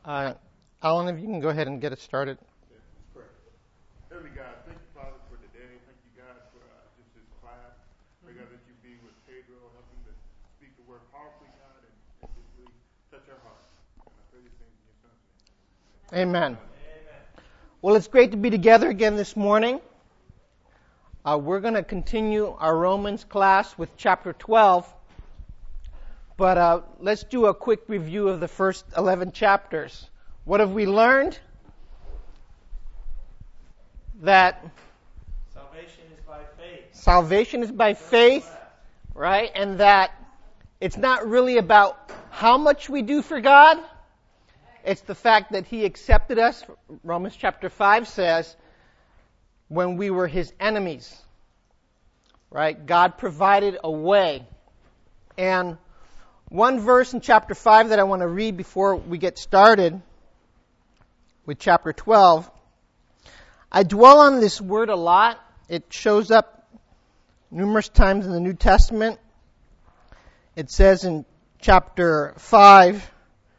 Alan, if you can go ahead and get it started. Yes, correct. Heavenly God, thank you, Father, for today. Thank you, God, for just this class. Pray, God, that you be with Pedro, helping to speak the word powerfully, God, and just really touch our hearts. And I pray these things in your Son's name. Amen. Well, it's great to be together again this morning. We're going to continue our Romans class with chapter 12. But let's do a quick review of the first 11 chapters. What have we learned? That salvation is by faith. Salvation is by faith, right? And that it's not really about how much we do for God. It's the fact that He accepted us. Romans chapter 5 says, when we were His enemies, right? God provided a way. And one verse in chapter 5 that I want to read before we get started with chapter 12. I dwell on this word a lot. It shows up numerous times in the New Testament. It says in chapter 5,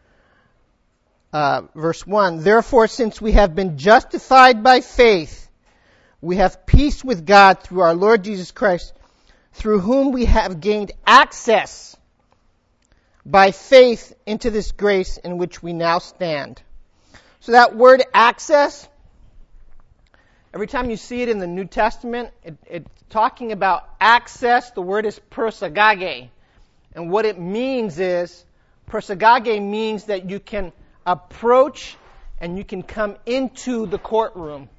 verse 1, "Therefore, since we have been justified by faith, we have peace with God through our Lord Jesus Christ, through whom we have gained access by faith into this grace in which we now stand." So that word access, every time you see it in the New Testament, it's talking about access. The word is prosagage. And what it means is, prosagage means that you can approach and you can come into the courtroom.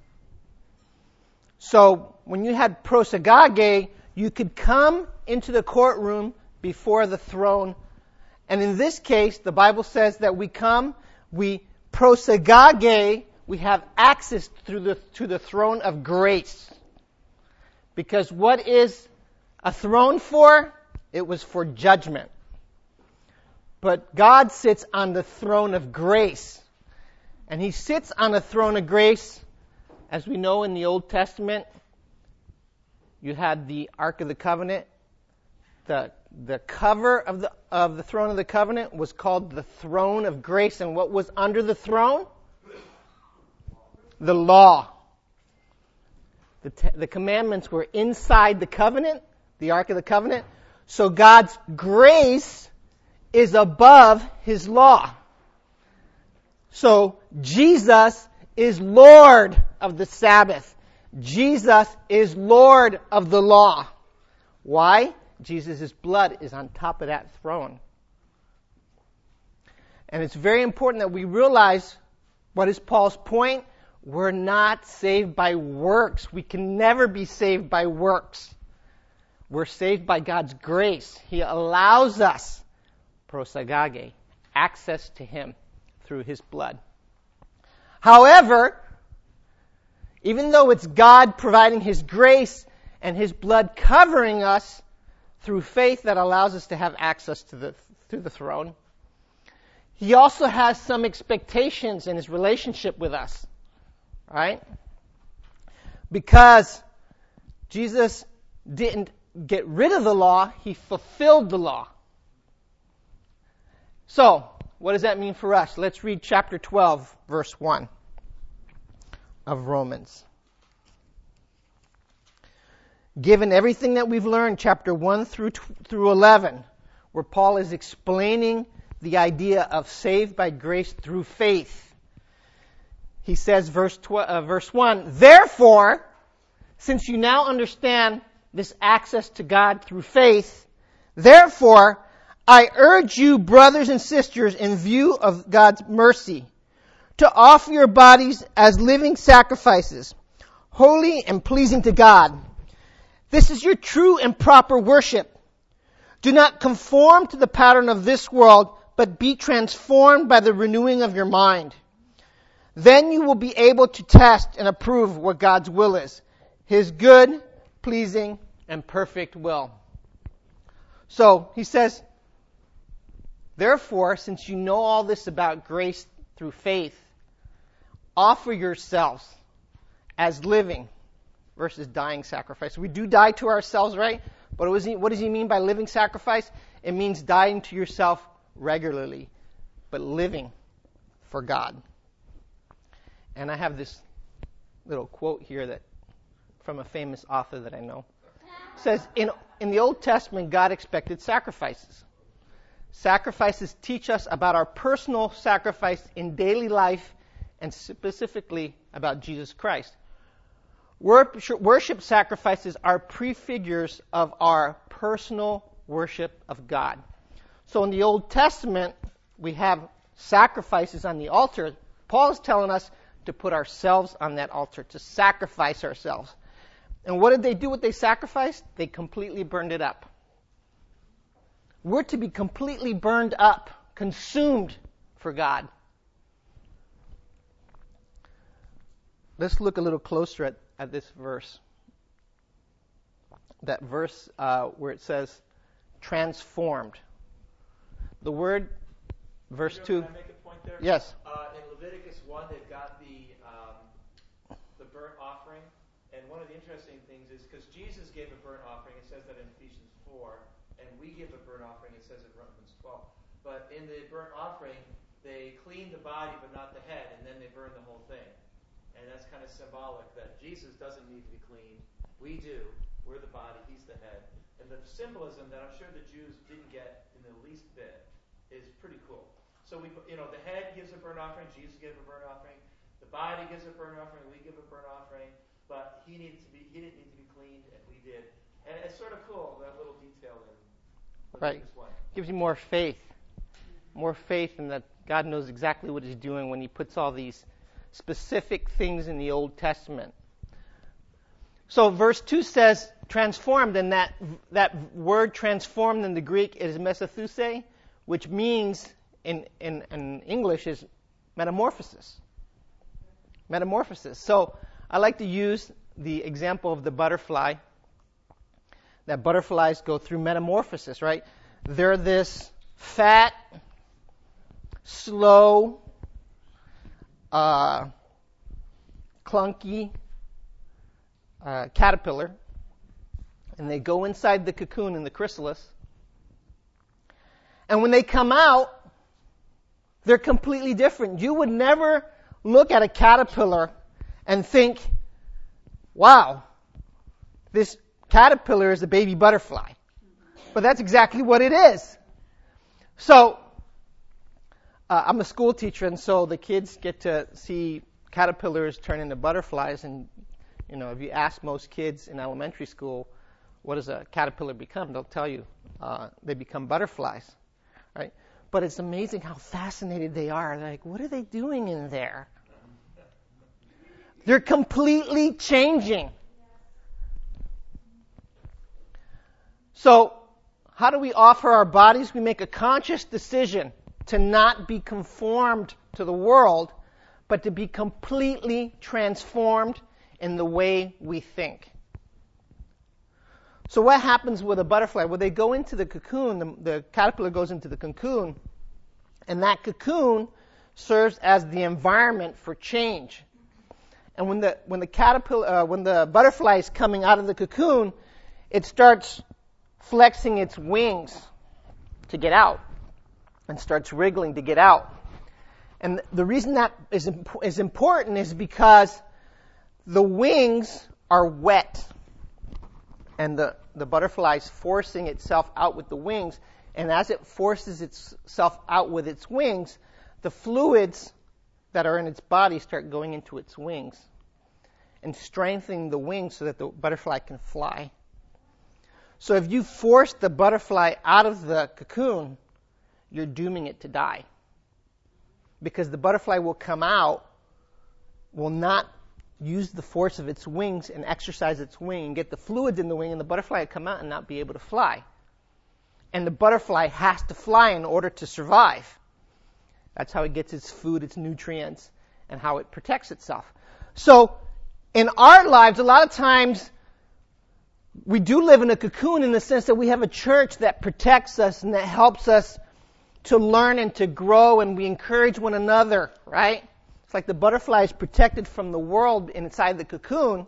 So when you had prosagage, you could come into the courtroom before the throne. And in this case, the Bible says that we prosagage, we have access to the throne of grace. Because what is a throne for? It was for judgment. But God sits on the throne of grace. And He sits on the throne of grace, as we know in the Old Testament. You had the Ark of the Covenant. The cover of the throne of the covenant was called the throne of grace. And what was under the throne? The law. The commandments were inside the covenant, the Ark of the Covenant. So God's grace is above His law. So Jesus is Lord of the Sabbath. Jesus is Lord of the law. Why? Jesus' blood is on top of that throne. And it's very important that we realize, what is Paul's point? We're not saved by works. We can never be saved by works. We're saved by God's grace. He allows us, prosagage, access to Him through His blood. However, even though it's God providing His grace and His blood covering us through faith that allows us to have access to the throne, He also has some expectations in His relationship with us. Right? Because Jesus didn't get rid of the law, He fulfilled the law. So, what does that mean for us? Let's read chapter 12, verse 1 of Romans. Given everything that we've learned, chapter 1 through 11, where Paul is explaining the idea of saved by grace through faith, he says, verse 1, "Therefore, since you now understand this access to God through faith, therefore, I urge you, brothers and sisters, in view of God's mercy, to offer your bodies as living sacrifices, holy and pleasing to God. This is your true and proper worship. Do not conform to the pattern of this world, but be transformed by the renewing of your mind. Then you will be able to test and approve what God's will is, His good, pleasing, and perfect will." So, he says, therefore, since you know all this about grace through faith, offer yourselves as living versus dying sacrifice. We do die to ourselves, right? But what does he mean by living sacrifice? It means dying to yourself regularly, but living for God. And I have this little quote here that from a famous author that I know. It says, in the Old Testament, God expected sacrifices. Sacrifices teach us about our personal sacrifice in daily life and specifically about Jesus Christ. Worship sacrifices are prefigures of our personal worship of God. So in the Old Testament, we have sacrifices on the altar. Paul is telling us to put ourselves on that altar, to sacrifice ourselves. And what did they do with they sacrificed? They completely burned it up. We're to be completely burned up, consumed for God. Let's look a little closer at this verse. That verse where it says, transformed. The word, verse 2. Can I make a point there? Yes. In Leviticus 1, they've got the burnt offering. And one of the interesting things is, because Jesus gave a burnt offering, it says that in Ephesians 4, and we give a burnt offering, it says in Romans 12. But in the burnt offering, they clean the body but not the head, and then they burn the whole thing. And that's kind of symbolic that Jesus doesn't need to be cleaned. We do. We're the body. He's the head. And the symbolism that I'm sure the Jews didn't get in the least bit is pretty cool. So the head gives a burnt offering. Jesus gave a burnt offering. The body gives a burnt offering. We give a burnt offering. But he didn't need to be cleaned, and we did. And it's sort of cool, that little detail in Leviticus 1. Gives you more faith. More faith in that God knows exactly what he's doing when he puts all these specific things in the Old Testament. So verse 2 says transformed, and that word transformed in the Greek is metathuse, which means in English is metamorphosis. Metamorphosis. So I like to use the example of the butterfly. That butterflies go through metamorphosis, right? They're this fat, slow, clunky caterpillar, and they go inside the cocoon in the chrysalis. And when they come out, they're completely different. You would never look at a caterpillar and think, wow, this caterpillar is a baby butterfly. But that's exactly what it is. So, I'm a school teacher, and so the kids get to see caterpillars turn into butterflies. And, if you ask most kids in elementary school, what does a caterpillar become? They'll tell you they become butterflies, right? But it's amazing how fascinated they are. They're like, what are they doing in there? They're completely changing. So, how do we offer our bodies? We make a conscious decision to not be conformed to the world, but to be completely transformed in the way we think. So what happens with a butterfly? Well, they go into the cocoon, the caterpillar goes into the cocoon, and that cocoon serves as the environment for change. And when the butterfly is coming out of the cocoon, it starts flexing its wings to get out and starts wriggling to get out. And the reason that is important is because the wings are wet, and the butterfly is forcing itself out with the wings. And as it forces itself out with its wings, the fluids that are in its body start going into its wings and strengthening the wings so that the butterfly can fly. So if you force the butterfly out of the cocoon, you're dooming it to die. Because the butterfly will come out, will not use the force of its wings and exercise its wing and get the fluids in the wing, and the butterfly will come out and not be able to fly. And the butterfly has to fly in order to survive. That's how it gets its food, its nutrients, and how it protects itself. So, in our lives, a lot of times, we do live in a cocoon in the sense that we have a church that protects us and that helps us to learn and to grow, and we encourage one another, right? It's like the butterfly is protected from the world inside the cocoon.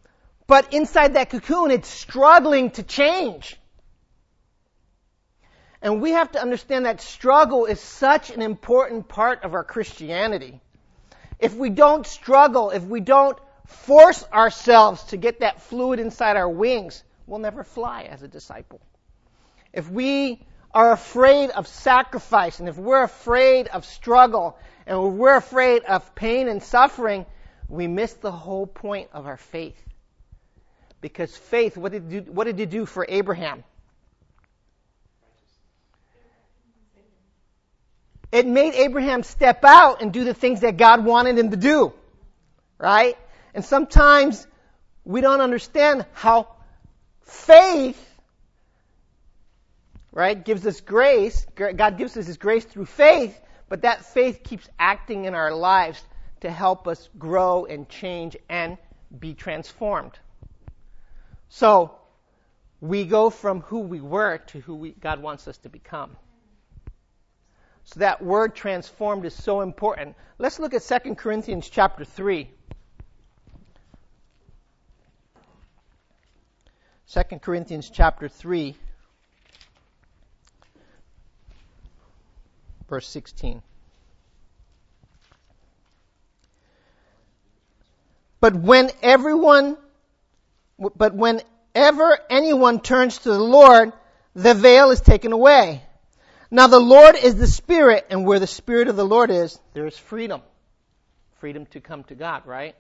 But inside that cocoon, it's struggling to change. And we have to understand that struggle is such an important part of our Christianity. If we don't struggle, if we don't force ourselves to get that fluid inside our wings, we'll never fly as a disciple. If we are afraid of sacrifice, and if we're afraid of struggle, and if we're afraid of pain and suffering, we miss the whole point of our faith. Because faith, what did it do for Abraham? It made Abraham step out and do the things that God wanted him to do. Right? And sometimes we don't understand how faith, right, gives us grace. God gives us His grace through faith, but that faith keeps acting in our lives to help us grow and change and be transformed. So, we go from who we were to who God wants us to become. So that word transformed is so important. Let's look at 2 Corinthians chapter 3. 2 Corinthians chapter 3, verse 16. But whenever anyone turns to the Lord, the veil is taken away. Now the Lord is the Spirit, and where the Spirit of the Lord is, there is freedom. Freedom to come to God, right?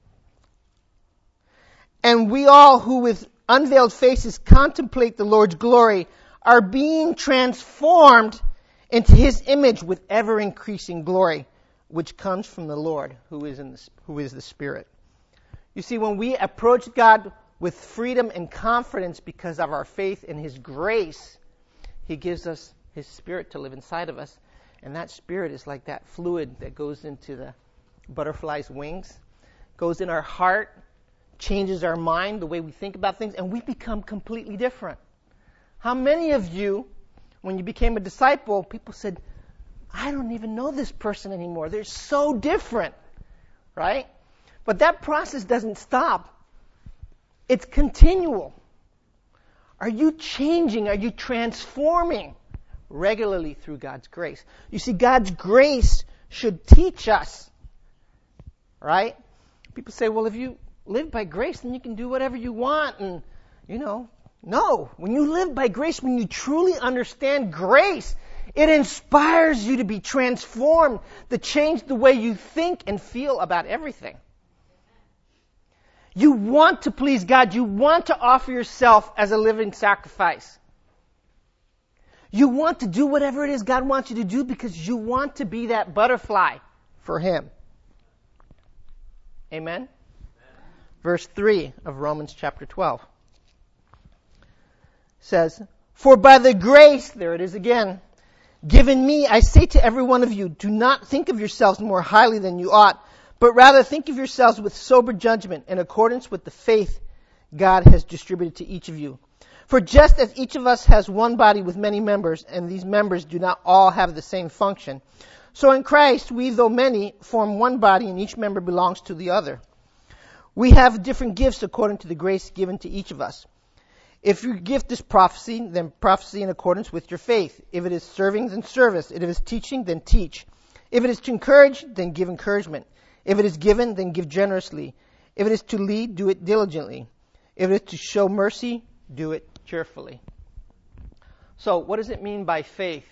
And we all who with unveiled faces contemplate the Lord's glory are being transformed into His image with ever-increasing glory, which comes from the Lord, who is the Spirit. You see, when we approach God with freedom and confidence because of our faith in His grace, He gives us His Spirit to live inside of us. And that Spirit is like that fluid that goes into the butterfly's wings, goes in our heart, changes our mind, the way we think about things, and we become completely different. How many of you, when you became a disciple, people said, I don't even know this person anymore. They're so different, right? But that process doesn't stop. It's continual. Are you changing? Are you transforming regularly through God's grace? You see, God's grace should teach us, right? People say, well, if you live by grace, then you can do whatever you want. And, no. When you live by grace, when you truly understand grace, it inspires you to be transformed, to change the way you think and feel about everything. You want to please God. You want to offer yourself as a living sacrifice. You want to do whatever it is God wants you to do because you want to be that butterfly for Him. Amen? Verse 3 of Romans chapter 12 says, For by the grace, there it is again, given me, I say to every one of you, do not think of yourselves more highly than you ought, but rather think of yourselves with sober judgment in accordance with the faith God has distributed to each of you. For just as each of us has one body with many members, and these members do not all have the same function, so in Christ we, though many, form one body, and each member belongs to the other. We have different gifts according to the grace given to each of us. If your gift is prophecy, then prophecy in accordance with your faith. If it is serving, then service. If it is teaching, then teach. If it is to encourage, then give encouragement. If it is given, then give generously. If it is to lead, do it diligently. If it is to show mercy, do it cheerfully. So, what does it mean by faith?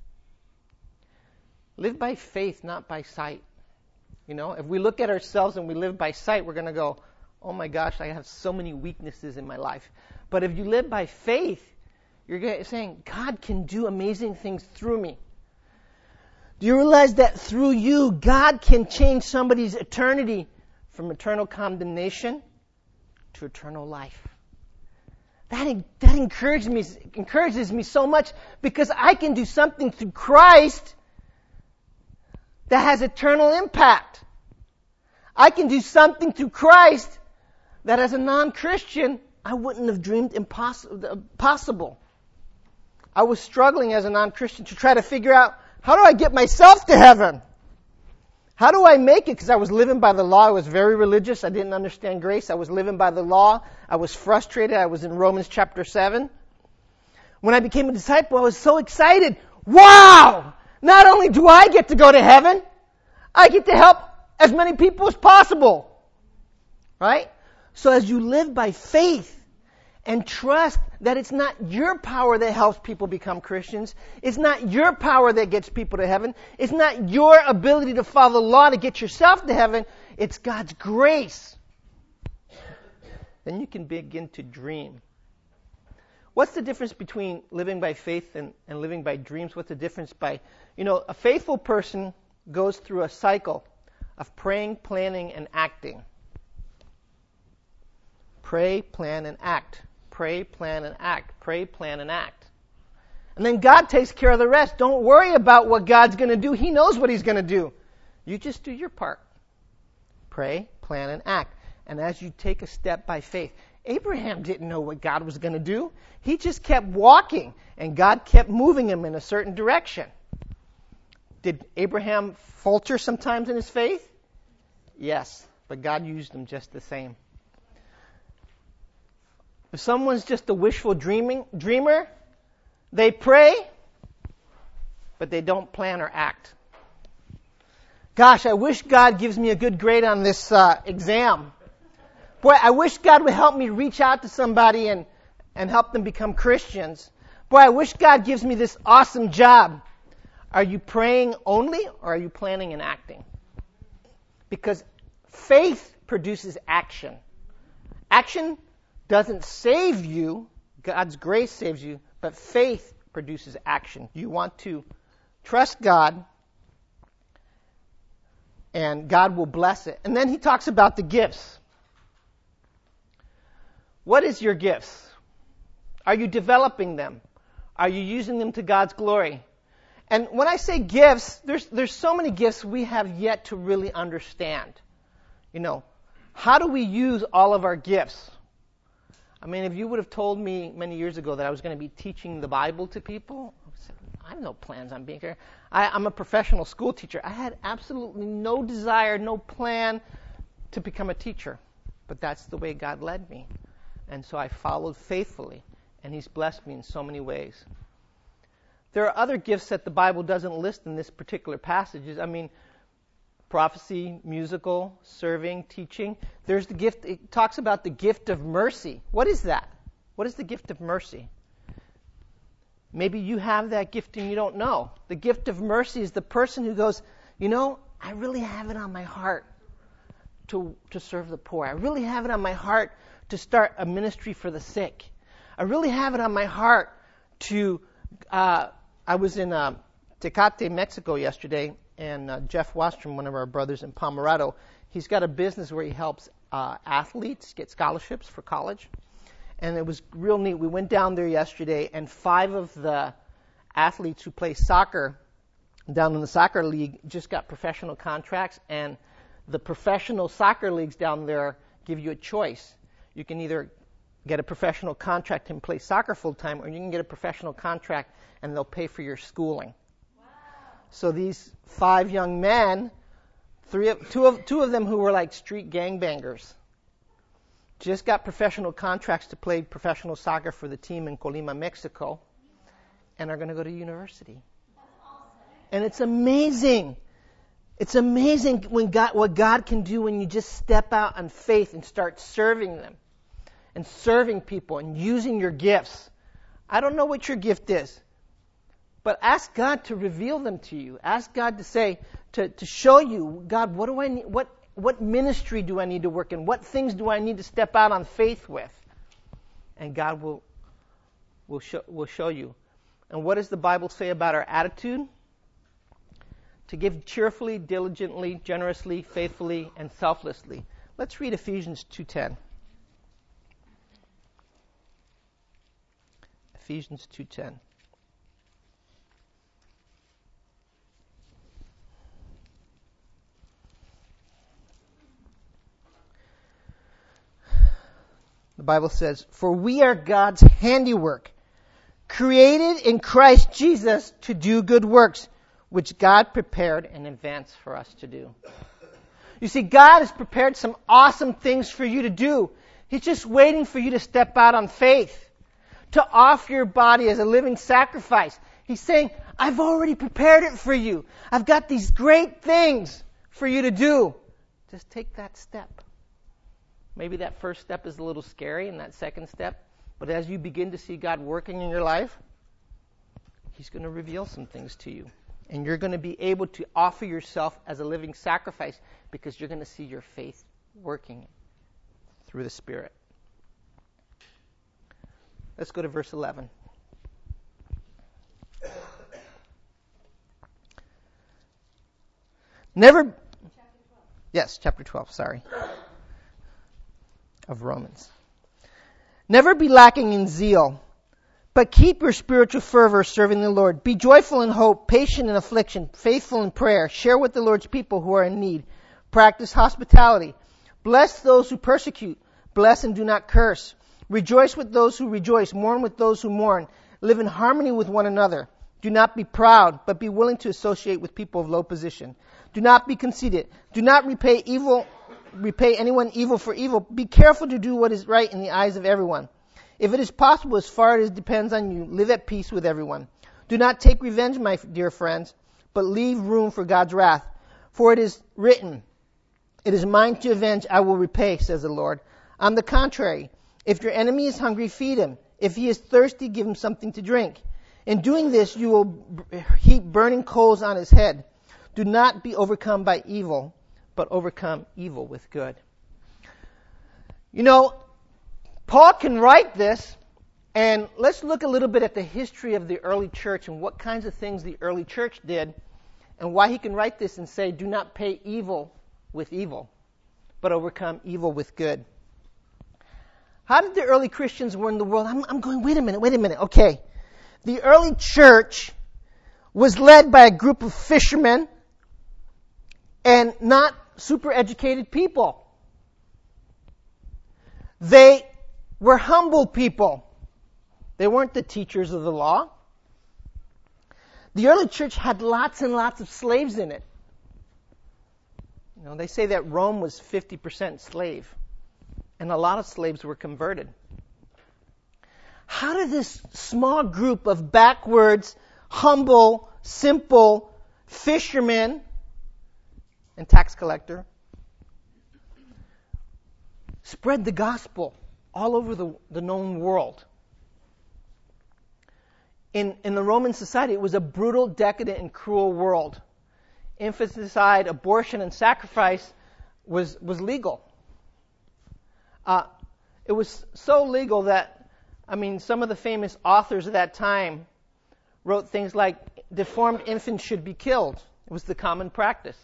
Live by faith, not by sight. If we look at ourselves and we live by sight, we're going to go, oh my gosh, I have so many weaknesses in my life. But if you live by faith, you're saying, God can do amazing things through me. Do you realize that through you, God can change somebody's eternity from eternal condemnation to eternal life? That encourages me so much because I can do something through Christ that has eternal impact. I can do something through Christ that as a non-Christian, I wouldn't have dreamed possible. I was struggling as a non-Christian to try to figure out, how do I get myself to heaven? How do I make it? Because I was living by the law. I was very religious. I didn't understand grace. I was living by the law. I was frustrated. I was in Romans chapter 7. When I became a disciple, I was so excited. Wow! Not only do I get to go to heaven, I get to help as many people as possible. Right? So as you live by faith and trust that it's not your power that helps people become Christians, it's not your power that gets people to heaven, it's not your ability to follow the law to get yourself to heaven, it's God's grace. Then you can begin to dream. What's the difference between living by faith and living by dreams? What's the difference by, a faithful person goes through a cycle of praying, planning, and acting. Pray, plan, and act. Pray, plan, and act. Pray, plan, and act. And then God takes care of the rest. Don't worry about what God's going to do. He knows what He's going to do. You just do your part. Pray, plan, and act. And as you take a step by faith, Abraham didn't know what God was going to do. He just kept walking, and God kept moving him in a certain direction. Did Abraham falter sometimes in his faith? Yes, but God used him just the same. If someone's just a wishful dreamer, they pray, but they don't plan or act. Gosh, I wish God gives me a good grade on this exam. Boy, I wish God would help me reach out to somebody and help them become Christians. Boy, I wish God gives me this awesome job. Are you praying only, or are you planning and acting? Because faith produces action. Action doesn't save you. God's grace saves you, but faith produces action. You want to trust God, and God will bless it. And then he talks about the gifts. What is your gifts? Are you developing them? Are you using them to God's glory? And when I say gifts, there's so many gifts we have yet to really understand. How do we use all of our gifts? I mean, if you would have told me many years ago that I was going to be teaching the Bible to people, I have no plans on being here. I'm a professional school teacher. I had absolutely no desire, no plan to become a teacher. But that's the way God led me. And so I followed faithfully, and He's blessed me in so many ways. There are other gifts that the Bible doesn't list in this particular passage. I mean, prophecy, musical, serving, teaching. There's the gift. It talks about the gift of mercy. What is that? What is the gift of mercy? Maybe you have that gift and you don't know. The gift of mercy is the person who goes, I really have it on my heart to serve the poor. I really have it on my heart to start a ministry for the sick. I really have it on my heart to... I was in Tecate, Mexico yesterday, and Jeff Wastrom, one of our brothers in Pomerado, he's got a business where he helps athletes get scholarships for college. And it was real neat. We went down there yesterday, and 5 of the athletes who play soccer down in the soccer league just got professional contracts, and the professional soccer leagues down there give you a choice. You can either get a professional contract and play soccer full-time, or you can get a professional contract and they'll pay for your schooling. Wow. So these 5 young men, two of them who were like street gangbangers, just got professional contracts to play professional soccer for the team in Colima, Mexico, and are going to go to university. That's awesome. And it's amazing. It's amazing what God can do when you just step out on faith and start serving them and serving people and using your gifts. I don't know what your gift is, but ask God to reveal them to you. Ask God to say, to show you, God, what do I need? What ministry do I need to work in? What things do I need to step out on faith with? And God will show you. And what does the Bible say about our attitude? To give cheerfully, diligently, generously, faithfully, and selflessly. Let's read Ephesians 2:10. Ephesians 2:10. The Bible says, "For we are God's handiwork, created in Christ Jesus to do good works, which God prepared in advance for us to do." You see, God has prepared some awesome things for you to do. He's just waiting for you to step out on faith, to offer your body as a living sacrifice. He's saying, I've already prepared it for you. I've got these great things for you to do. Just take that step. Maybe that first step is a little scary, and that second step, but as you begin to see God working in your life, He's going to reveal some things to you. And you're going to be able to offer yourself as a living sacrifice because you're going to see your faith working through the Spirit. Let's go to verse 11. Chapter 12, sorry. Of Romans. Never be lacking in zeal, but keep your spiritual fervor serving the Lord. Be joyful in hope, patient in affliction, faithful in prayer. Share with the Lord's people who are in need. Practice hospitality. Bless those who persecute. Bless and do not curse. Rejoice with those who rejoice. Mourn with those who mourn. Live in harmony with one another. Do not be proud, but be willing to associate with people of low position. Do not be conceited. Do not repay anyone evil for evil. Be careful to do what is right in the eyes of everyone. If it is possible, as far as it depends on you, live at peace with everyone. Do not take revenge, my dear friends, but leave room for God's wrath. For it is written, it is mine to avenge, I will repay, says the Lord. On the contrary, if your enemy is hungry, feed him. If he is thirsty, give him something to drink. In doing this, you will heap burning coals on his head. Do not be overcome by evil, but overcome evil with good. You know, Paul can write this, and let's look a little bit at the history of the early church and what kinds of things the early church did, and why he can write this and say, do not pay evil with evil, but overcome evil with good. How did the early Christians were in the world? I'm going, wait a minute. Okay. The early church was led by a group of fishermen and not super educated people. They were humble people. They weren't the teachers of the law. The early church had lots and lots of slaves in it. You know, they say that Rome was 50% slave, and a lot of slaves were converted. How did this small group of backwards, humble, simple fishermen and tax collector spread the gospel all over the known world? In the Roman society, it was a brutal, decadent, and cruel world. Infanticide, abortion, and sacrifice was legal. It was so legal that, some of the famous authors of that time wrote things like, deformed infants should be killed. It was the common practice.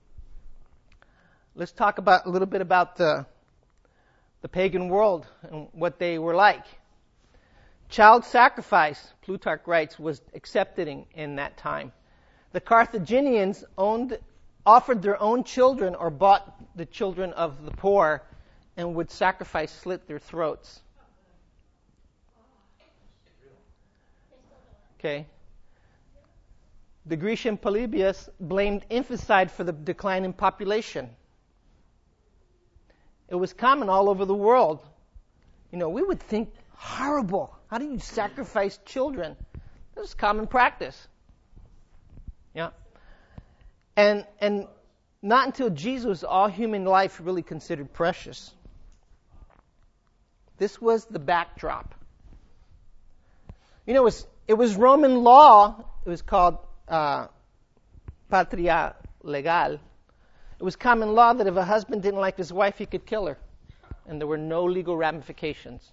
Let's talk a little bit about the pagan world and what they were like. Child sacrifice, Plutarch writes, was accepted in that time. The Carthaginians offered their own children or bought the children of the poor and would slit their throats. Okay. The Grecian Polybius blamed infanticide for the decline in population. It was common all over the world. You know, we would think, horrible. How do you sacrifice children? This is common practice. Yeah. And not until Jesus was all human life really considered precious. This was the backdrop. You know, it was Roman law. It was called patria legal. It was common law that if a husband didn't like his wife, he could kill her. And there were no legal ramifications.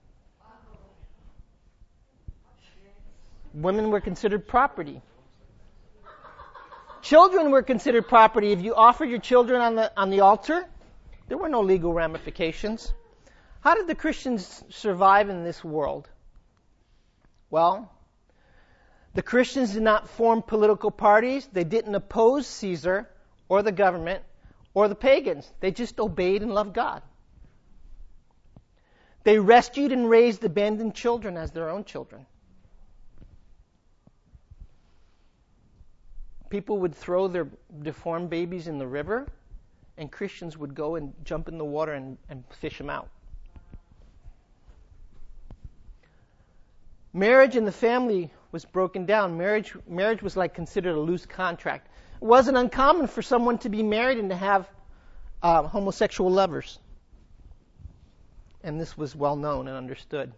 Women were considered property. Children were considered property. If you offered your children on the altar, there were no legal ramifications. How did the Christians survive in this world? Well, the Christians did not form political parties. They didn't oppose Caesar or the government or the pagans. They just obeyed and loved God. They rescued and raised abandoned children as their own children. People would throw their deformed babies in the river, and Christians would go and jump in the water and fish them out. Marriage in the family was broken down. Marriage was like considered a loose contract. It wasn't uncommon for someone to be married and to have homosexual lovers. And this was well known and understood.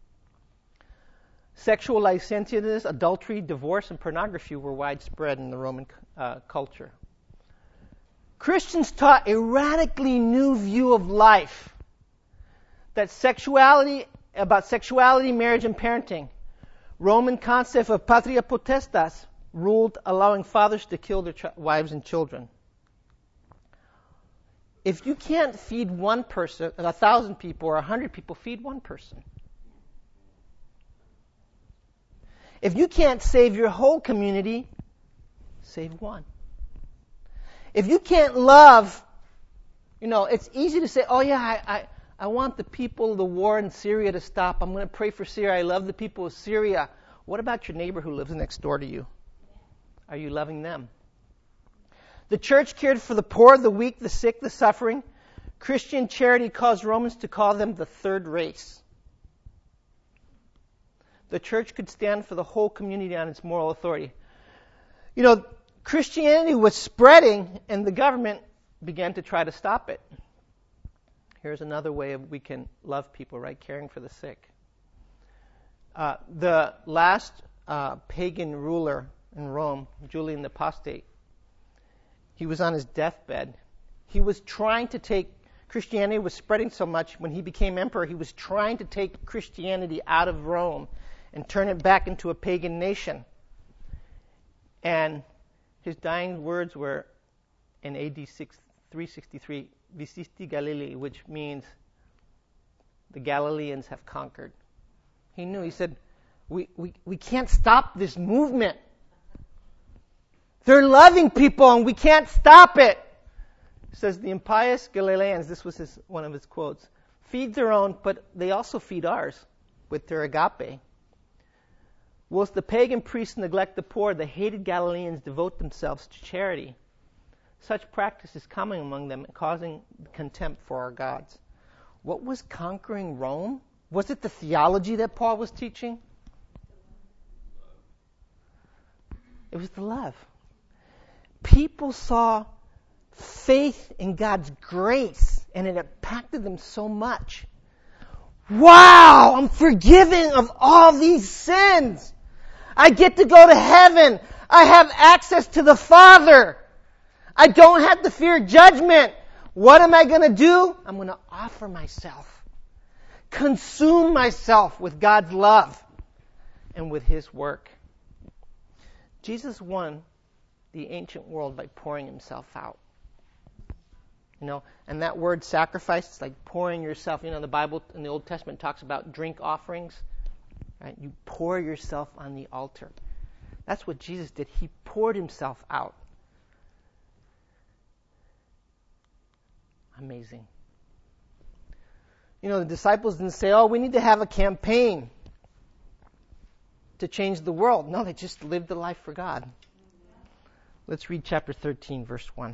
Sexual licentiousness, adultery, divorce, and pornography were widespread in the Roman culture. Christians taught a radically new view of life. About sexuality, marriage, and parenting. Roman concept of patria potestas ruled, allowing fathers to kill their wives and children. If you can't feed one person, 1,000 people or 100 people, feed one person. If you can't save your whole community, save one. If you can't love, it's easy to say, oh yeah, I want the people of the war in Syria to stop. I'm going to pray for Syria. I love the people of Syria. What about your neighbor who lives next door to you? Are you loving them? The church cared for the poor, the weak, the sick, the suffering. Christian charity caused Romans to call them the third race. The church could stand for the whole community on its moral authority. Christianity was spreading, and the government began to try to stop it. Here's another way we can love people, right? Caring for the sick. The last pagan ruler in Rome, Julian the Apostate, he was on his deathbed. He was trying to take, Christianity was spreading so much, when he became emperor, he was trying to take Christianity out of Rome and turn it back into a pagan nation. And his dying words were in AD 363, Vicisti Galilei, which means the Galileans have conquered. He knew, he said, we can't stop this movement. They're loving people and we can't stop it. He says the impious Galileans, this was one of his quotes, feed their own, but they also feed ours with their agape. Whilst the pagan priests neglect the poor, the hated Galileans devote themselves to charity. Such practice is common among them, causing contempt for our gods. What was conquering Rome? Was it the theology that Paul was teaching? It was the love. People saw faith in God's grace, and it impacted them so much. Wow, I'm forgiven of all these sins. I get to go to heaven. I have access to the Father. I don't have to fear judgment. What am I going to do? I'm going to offer myself. Consume myself with God's love and with His work. Jesus won the ancient world by pouring Himself out. And that word sacrifice, it's like pouring yourself. The Bible in the Old Testament talks about drink offerings. Right? You pour yourself on the altar. That's what Jesus did. He poured Himself out. Amazing. The disciples didn't say, oh, we need to have a campaign to change the world. No, they just lived the life for God. Let's read chapter 13, verse 1.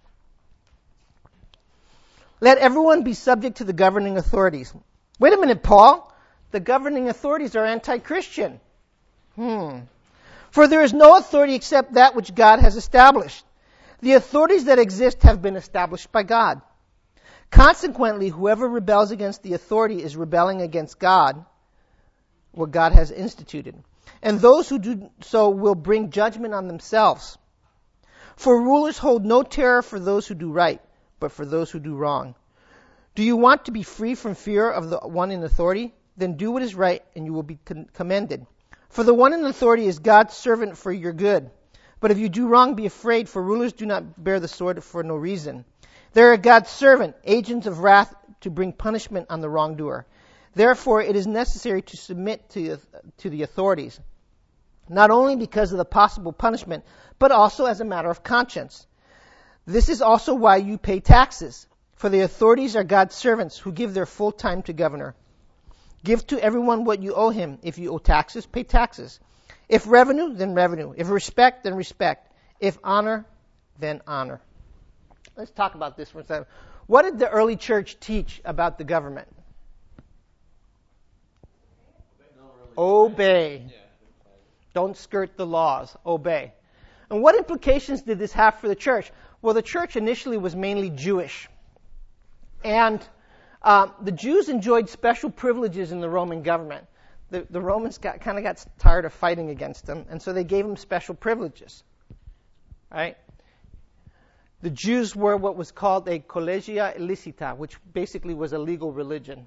Let everyone be subject to the governing authorities. Wait a minute, Paul. The governing authorities are anti-Christian. For there is no authority except that which God has established. The authorities that exist have been established by God. Consequently, whoever rebels against the authority is rebelling against God, what God has instituted. And those who do so will bring judgment on themselves. For rulers hold no terror for those who do right, but for those who do wrong. Do you want to be free from fear of the one in authority? Then do what is right, and you will be commended. For the one in authority is God's servant for your good. But if you do wrong, be afraid, for rulers do not bear the sword for no reason. They are God's servant, agents of wrath to bring punishment on the wrongdoer. Therefore, it is necessary to submit to the authorities, not only because of the possible punishment, but also as a matter of conscience. This is also why you pay taxes, for the authorities are God's servants who give their full time to governor. Give to everyone what you owe him. If you owe taxes, pay taxes. If revenue, then revenue. If respect, then respect. If honor, then honor. Let's talk about this for a second. What did the early church teach about the government? Obey. Don't skirt the laws. Obey. And what implications did this have for the church? Well, the church initially was mainly Jewish. And the Jews enjoyed special privileges in the Roman government. The Romans got tired of fighting against them, and so they gave them special privileges. Right? The Jews were what was called a collegia illicita, which basically was a legal religion.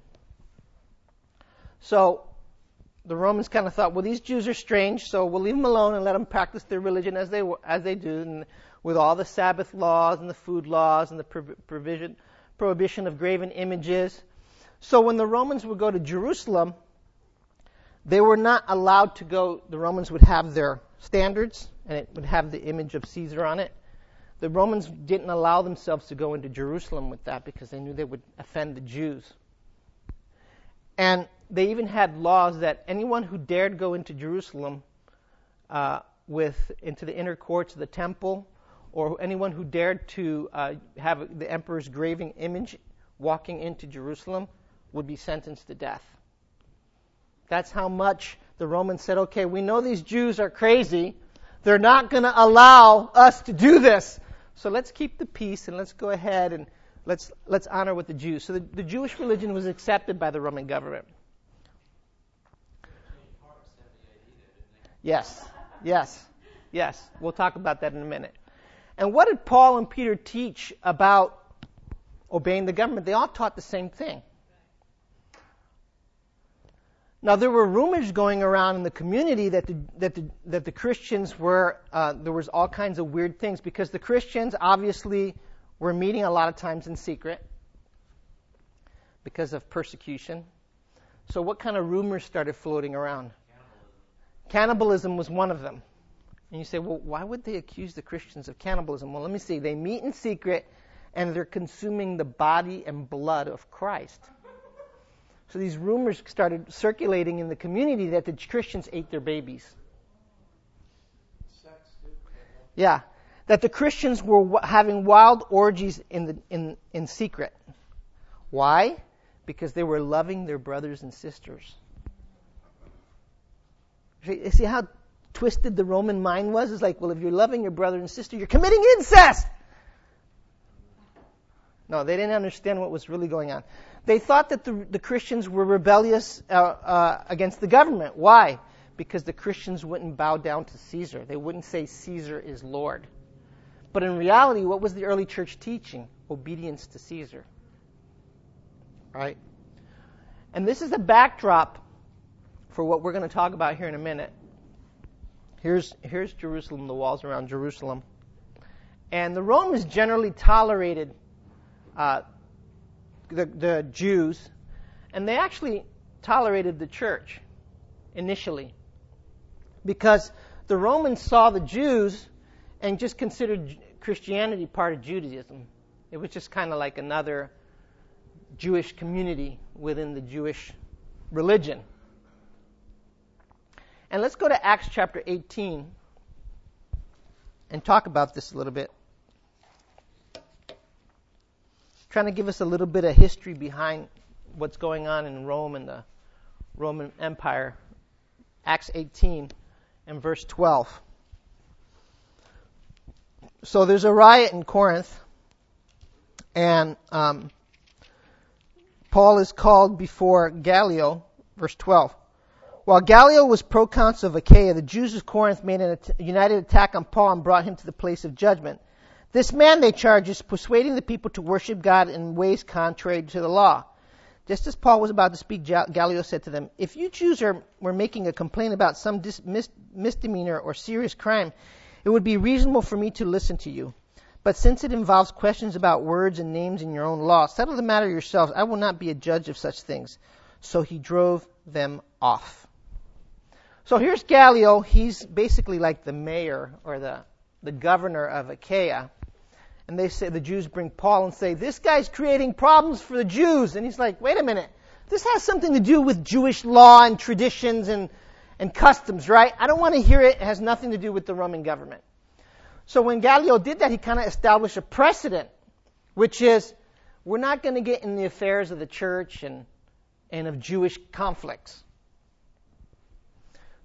So the Romans kind of thought, well, these Jews are strange, so we'll leave them alone and let them practice their religion as they do, and with all the Sabbath laws and the food laws and the prohibition of graven images. So when the Romans would go to Jerusalem, they were not allowed to go. The Romans would have their standards, and it would have the image of Caesar on it. The Romans didn't allow themselves to go into Jerusalem with that because they knew they would offend the Jews. And they even had laws that anyone who dared go into Jerusalem into the inner courts of the temple, or anyone who dared to have the emperor's graven image walking into Jerusalem would be sentenced to death. That's how much the Romans said, okay, we know these Jews are crazy. They're not going to allow us to do this. So let's keep the peace and let's go ahead and let's honor with the Jews. So the Jewish religion was accepted by the Roman government. Yes. We'll talk about that in a minute. And what did Paul and Peter teach about obeying the government? They all taught the same thing. Now, there were rumors going around in the community that the Christians were, there was all kinds of weird things, because the Christians obviously were meeting a lot of times in secret because of persecution. So what kind of rumors started floating around? Cannibalism was one of them. And you say, well, why would they accuse the Christians of cannibalism? Well, let me see. They meet in secret, and they're consuming the body and blood of Christ. So these rumors started circulating in the community that the Christians ate their babies. Yeah, that the Christians were having wild orgies in secret. Why? Because they were loving their brothers and sisters. See how twisted the Roman mind was? It's like, well, if you're loving your brother and sister, you're committing incest. No, they didn't understand what was really going on. They thought that the Christians were rebellious against the government. Why? Because the Christians wouldn't bow down to Caesar. They wouldn't say Caesar is Lord. But in reality, what was the early church teaching? Obedience to Caesar. Right? And this is the backdrop for what we're going to talk about here in a minute. Here's Jerusalem, the walls around Jerusalem. And the Romans generally tolerated the Jews, and they actually tolerated the church initially, because the Romans saw the Jews and just considered Christianity part of Judaism. It was just kind of like another Jewish community within the Jewish religion. And let's go to Acts chapter 18 and talk about this a little bit. Trying to give us a little bit of history behind what's going on in Rome and the Roman Empire. Acts 18 and verse 12. So there's a riot in Corinth, and Paul is called before Gallio, verse 12. While Gallio was proconsul of Achaia, the Jews of Corinth made a united attack on Paul and brought him to the place of judgment. This man, they charge, is persuading the people to worship God in ways contrary to the law. Just as Paul was about to speak, Gallio said to them, if you Jews were making a complaint about some misdemeanor or serious crime, it would be reasonable for me to listen to you. But since it involves questions about words and names in your own law, settle the matter yourselves. I will not be a judge of such things. So he drove them off. So here's Gallio. He's basically like the mayor or the governor of Achaia. And they say, the Jews bring Paul and say, this guy's creating problems for the Jews. And he's like, wait a minute. This has something to do with Jewish law and traditions and customs, right? I don't want to hear it. It has nothing to do with the Roman government. So when Gallio did that, he kind of established a precedent, which is, we're not going to get in the affairs of the church and of Jewish conflicts.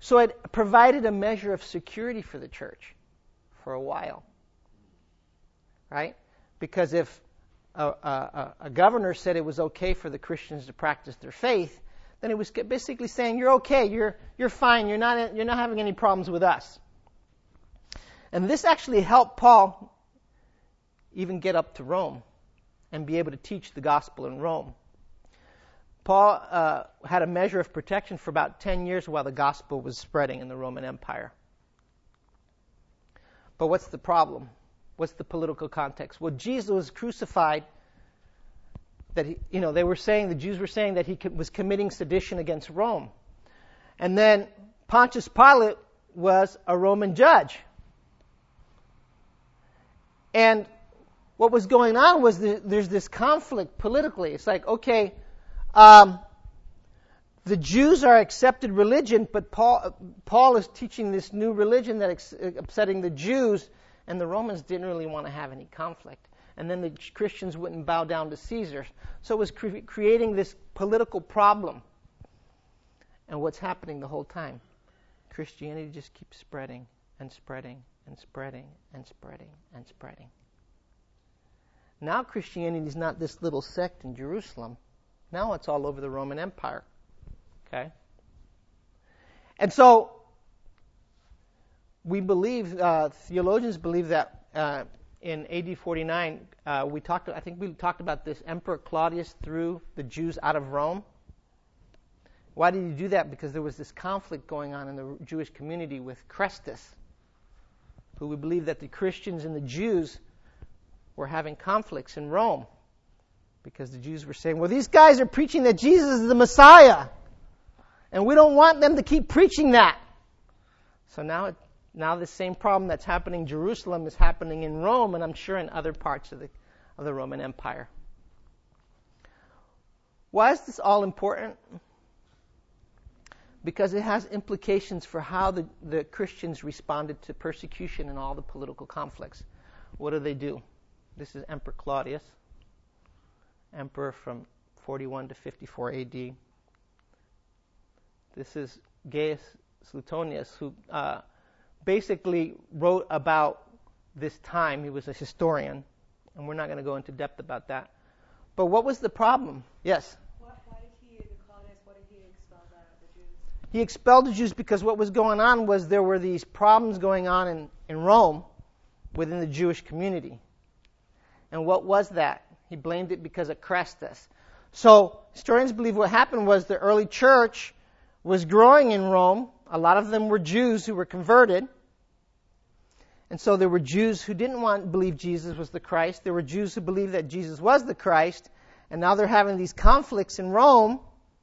So it provided a measure of security for the church for a while. Right? Because if a governor said it was okay for the Christians to practice their faith, then it was basically saying, you're okay, you're fine, you're not having any problems with us. And this actually helped Paul even get up to Rome and be able to teach the gospel in Rome. Paul had a measure of protection for about 10 years while the gospel was spreading in the Roman Empire. But what's the problem? What's the political context? Well, Jesus was crucified. That the Jews were saying that he was committing sedition against Rome. And then Pontius Pilate was a Roman judge. And what was going on was there's this conflict politically. It's like, okay, the Jews are accepted religion, but Paul is teaching this new religion that's upsetting the Jews, and the Romans didn't really want to have any conflict. And then the Christians wouldn't bow down to Caesar. So it was creating this political problem. And what's happening the whole time? Christianity just keeps spreading and spreading and spreading and spreading and spreading. Now Christianity is not this little sect in Jerusalem. Now it's all over the Roman Empire. Okay? And so we believe, theologians believe that in AD 49, we talked about this. Emperor Claudius threw the Jews out of Rome. Why did he do that? Because there was this conflict going on in the Jewish community with Chrestus, who we believe that the Christians and the Jews were having conflicts in Rome. Because the Jews were saying, well, these guys are preaching that Jesus is the Messiah. And we don't want them to keep preaching that. So now the same problem that's happening in Jerusalem is happening in Rome, and I'm sure in other parts of the Roman Empire. Why is this all important? Because it has implications for how the Christians responded to persecution and all the political conflicts. What do? This is Emperor Claudius, emperor from 41 to 54 AD. This is Gaius Suetonius, who basically wrote about this time. He was a historian, and we're not going to go into depth about that. But what was the problem? Yes? Why did he expel the Jews? He expelled the Jews because what was going on was there were these problems going on in Rome within the Jewish community. And what was that? He blamed it because of Chrestus. So historians believe what happened was the early church was growing in Rome. A lot of them were Jews who were converted. And so there were Jews who didn't believe Jesus was the Christ. There were Jews who believed that Jesus was the Christ. And now they're having these conflicts in Rome.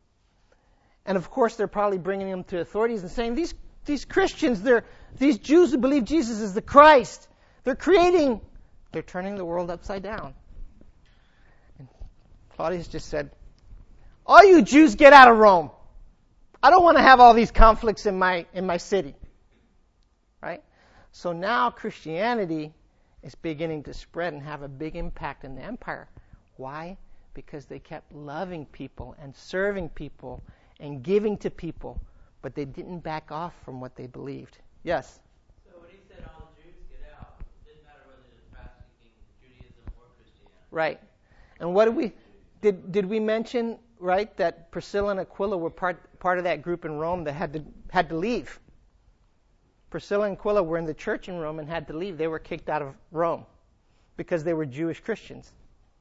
And of course they're probably bringing them to authorities and saying, these Christians, these Jews who believe Jesus is the Christ, they're turning the world upside down. And Claudius just said, all you Jews get out of Rome. I don't want to have all these conflicts in my city. Right? So now Christianity is beginning to spread and have a big impact in the empire. Why? Because they kept loving people and serving people and giving to people, but they didn't back off from what they believed. Yes? So when he said all Jews get out, it didn't matter whether they're practicing Judaism or Christianity. Right. And what did we mention, right, that Priscilla and Aquila were part of that group in Rome that had to leave? Priscilla and Aquila were in the church in Rome and had to leave. They were kicked out of Rome because they were Jewish Christians.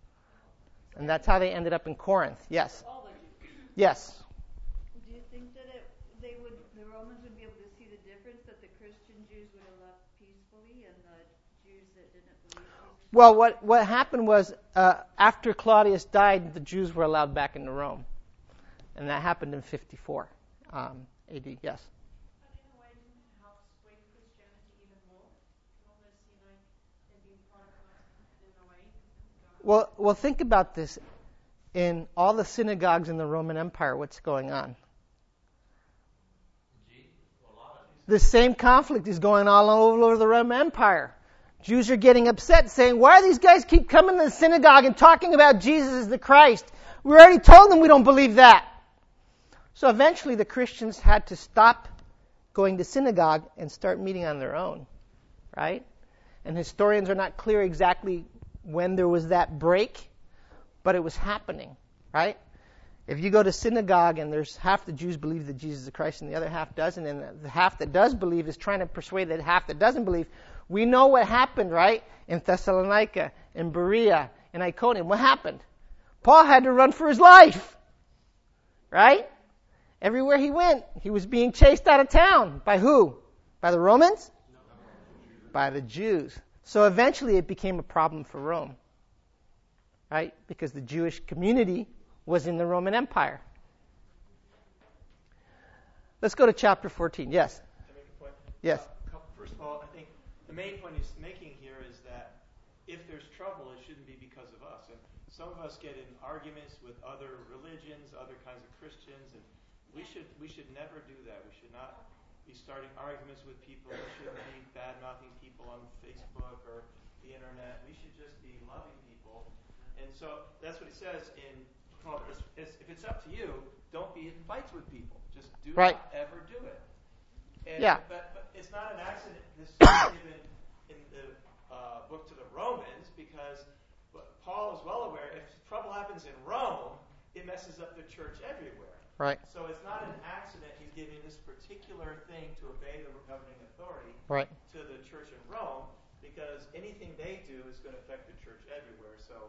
And that's how they ended up in Corinth. Yes? All the Jews. Yes. Do you think that the Romans would be able to see the difference that the Christian Jews would have left peacefully and the Jews that didn't believe Jesus? Well, what happened was after Claudius died, the Jews were allowed back into Rome. And that happened in 54 AD. Yes? Well, think about this. In all the synagogues in the Roman Empire, what's going on? The same conflict is going all over the Roman Empire. Jews are getting upset, saying, why do these guys keep coming to the synagogue and talking about Jesus as the Christ? We already told them we don't believe that. So eventually the Christians had to stop going to synagogue and start meeting on their own, right? And historians are not clear exactly when there was that break, but it was happening, right? If you go to synagogue and there's half the Jews believe that Jesus is the Christ and the other half doesn't, and the half that does believe is trying to persuade that half that doesn't believe, we know what happened, right? In Thessalonica, in Berea, in Iconium. What happened? Paul had to run for his life, right? Everywhere he went, he was being chased out of town. By who? By the Romans? By the Jews. So eventually it became a problem for Rome, right? Because the Jewish community was in the Roman Empire. Let's go to chapter 14. Yes? Can I make a point? Yes. First of all, I think the main point he's making here is that if there's trouble, it shouldn't be because of us. And some of us get in arguments with other religions, other kinds of Christians, and we should never do that. We should not be starting arguments with people. We shouldn't be bad-mouthing people on Facebook or the internet. We should just be loving people. And so that's what he says in Paul. If it's up to you, don't be in fights with people. Just do not ever do it. And, but it's not an accident. This is given in the book to the Romans because Paul is well aware if trouble happens in Rome, it messes up the church everywhere. Right. So it's not an accident he's giving this particular thing to obey the governing authority to the church in Rome, because anything they do is going to affect the church everywhere. So,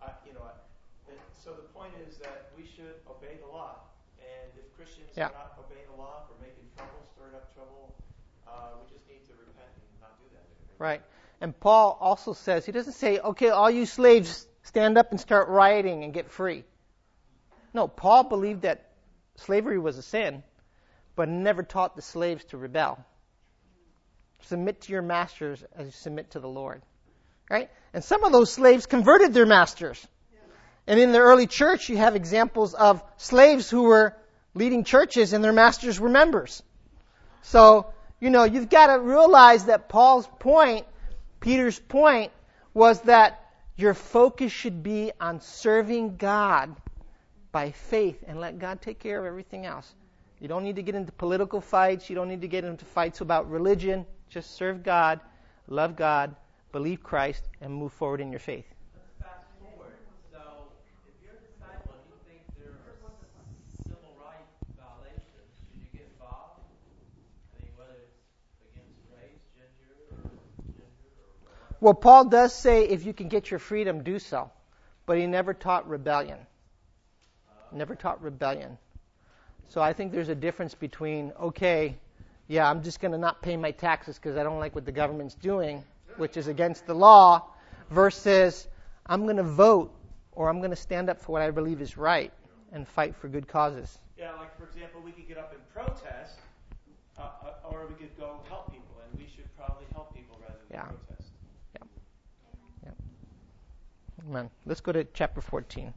so the point is that we should obey the law. And if Christians are not obeying the law, or making trouble, stirring up trouble, we just need to repent and not do that anymore. Right. And Paul also says, he doesn't say, okay, all you slaves stand up and start rioting and get free. No, Paul believed that slavery was a sin, but never taught the slaves to rebel. Submit to your masters as you submit to the Lord. Right? And some of those slaves converted their masters. And in the early church, you have examples of slaves who were leading churches and their masters were members. So, you've got to realize that Paul's point, Peter's point, was that your focus should be on serving God by faith and let God take care of everything else. You don't need to get into political fights. You don't need to get into fights about religion. Just serve God, love God, believe Christ, and move forward in your faith. Let's fast forward. So, if you're a disciple and you think there are civil rights violations, should you get involved? I mean, whether it's against race, gender, or whatever. Well, Paul does say if you can get your freedom, do so. But he never taught rebellion. Never taught rebellion. So I think there's a difference between, I'm just going to not pay my taxes because I don't like what the government's doing, which is against the law, versus I'm going to vote or I'm going to stand up for what I believe is right and fight for good causes. Yeah, like for example, we could get up and protest, or we could go help people, and we should probably help people rather than protest. Yeah. Amen. Let's go to chapter 14.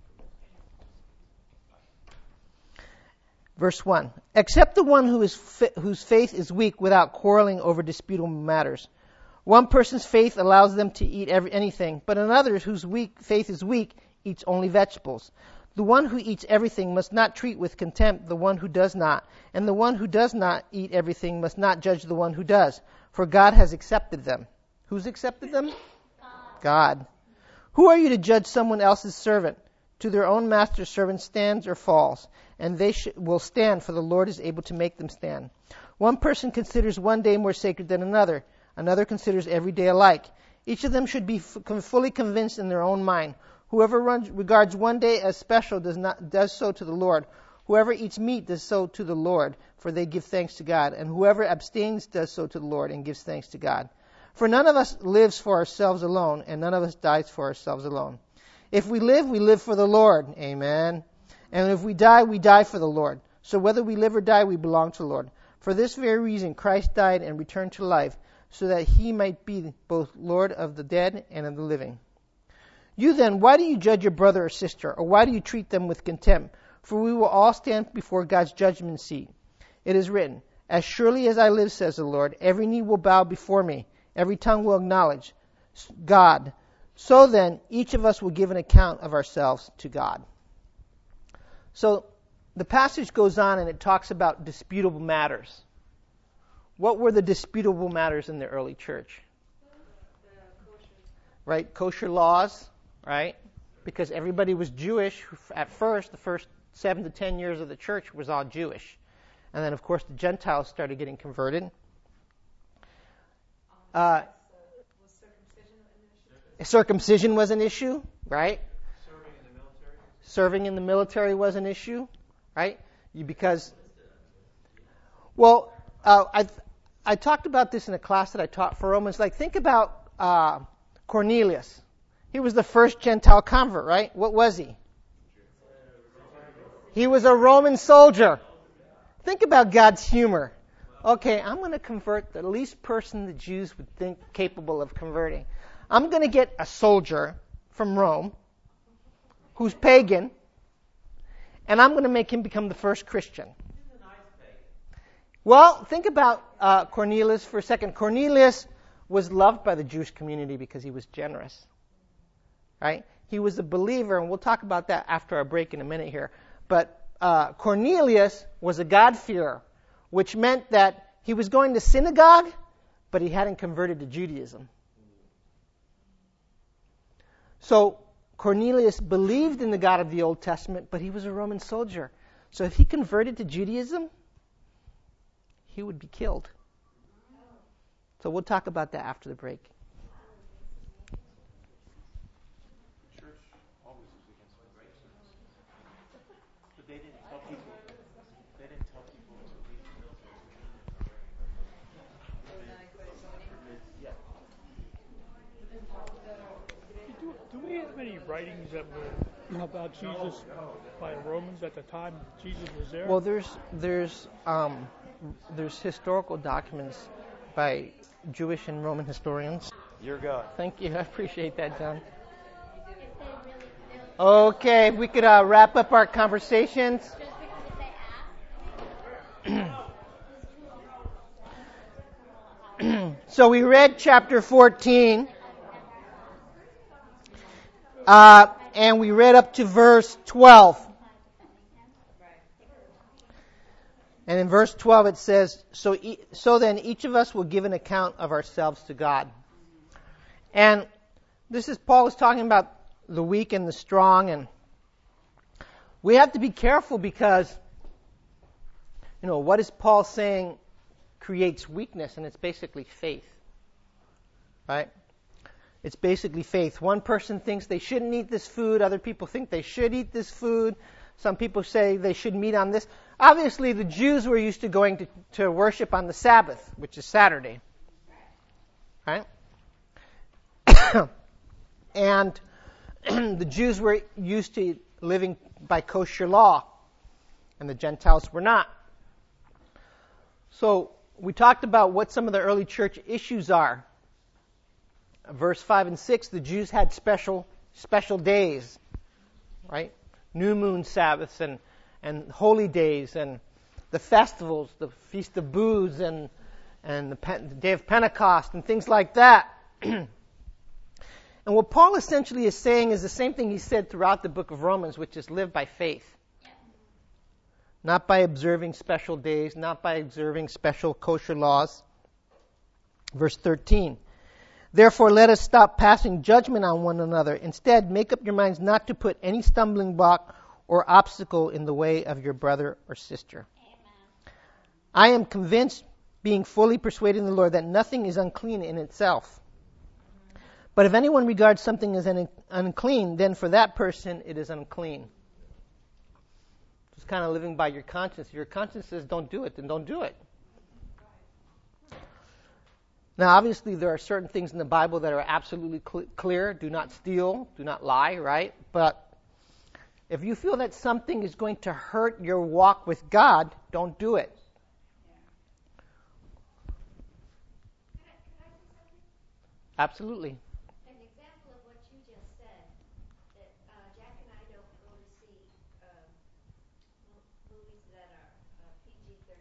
Verse 1. Except the one whose faith is weak without quarreling over disputable matters. One person's faith allows them to eat anything, but another whose faith is weak eats only vegetables. The one who eats everything must not treat with contempt the one who does not, and the one who does not eat everything must not judge the one who does, for God has accepted them. Who's accepted them? God. Who are you to judge someone else's servant? To their own master's servant stands or falls, and they will stand, for the Lord is able to make them stand. One person considers one day more sacred than another. Another considers every day alike. Each of them should be fully convinced in their own mind. Whoever regards one day as special does so to the Lord. Whoever eats meat does so to the Lord, for they give thanks to God. And whoever abstains does so to the Lord and gives thanks to God. For none of us lives for ourselves alone, and none of us dies for ourselves alone. If we live for the Lord. Amen. And if we die for the Lord. So whether we live or die, we belong to the Lord. For this very reason, Christ died and returned to life, so that he might be both Lord of the dead and of the living. You then, why do you judge your brother or sister, or why do you treat them with contempt? For we will all stand before God's judgment seat. It is written, As surely as I live, says the Lord, every knee will bow before me, every tongue will acknowledge God. So then, each of us will give an account of ourselves to God. So, the passage goes on and it talks about disputable matters. What were the disputable matters in the early church? Right? Kosher laws, right? Because everybody was Jewish at first. The first 7 to 10 years of the church was all Jewish. And then, of course, the Gentiles started getting converted. Circumcision was an issue, right? Serving in the military was an issue, right? I talked about this in a class that I taught for Romans. Like, think about Cornelius. He was the first Gentile convert, right? What was he? He was a Roman soldier. Think about God's humor. Okay, I'm going to convert the least person the Jews would think capable of converting. I'm going to get a soldier from Rome who's pagan, and I'm going to make him become the first Christian. Well, think about Cornelius for a second. Cornelius was loved by the Jewish community because he was generous, right? He was a believer, and we'll talk about that after our break in a minute here. But Cornelius was a God-fearer, which meant that he was going to synagogue, but he hadn't converted to Judaism. So Cornelius believed in the God of the Old Testament, but he was a Roman soldier. So if he converted to Judaism, he would be killed. So we'll talk about that after the break. Church always was against immigration. But they didn't tell people to leave the military. Do we have any writings that were about Jesus by Romans at the time Jesus was there? Well, there's historical documents by Jewish and Roman historians. Your God. Thank you. I appreciate that, John. Okay, we could wrap up our conversations. So we read chapter 14. And we read up to verse 12. And in verse 12 it says, So then each of us will give an account of ourselves to God. And Paul is talking about the weak and the strong, and we have to be careful because, what is Paul saying creates weakness? And it's basically faith. Right? It's basically faith. One person thinks they shouldn't eat this food. Other people think they should eat this food. Some people say they should meet on this. Obviously, the Jews were used to going to worship on the Sabbath, which is Saturday. Right? And the Jews were used to living by kosher law, and the Gentiles were not. So we talked about what some of the early church issues are. Verse 5 and 6, the Jews had special days, right? New moon Sabbaths and holy days and the festivals, the Feast of Booths and the Day of Pentecost and things like that. And what Paul essentially is saying is the same thing he said throughout the book of Romans, which is live by faith. Not by observing special days, not by observing special kosher laws. Verse 13. Therefore, let us stop passing judgment on one another. Instead, make up your minds not to put any stumbling block or obstacle in the way of your brother or sister. Amen. I am convinced, being fully persuaded in the Lord, that nothing is unclean in itself. But if anyone regards something as unclean, then for that person it is unclean. It's kind of living by your conscience. If your conscience says don't do it, then don't do it. Now, obviously, there are certain things in the Bible that are absolutely clear. Do not steal, do not lie, right? But if you feel that something is going to hurt your walk with God, don't do it. Can I say something? Absolutely. An example of what you just said, that Jack and I don't go to see movies that are PG-13.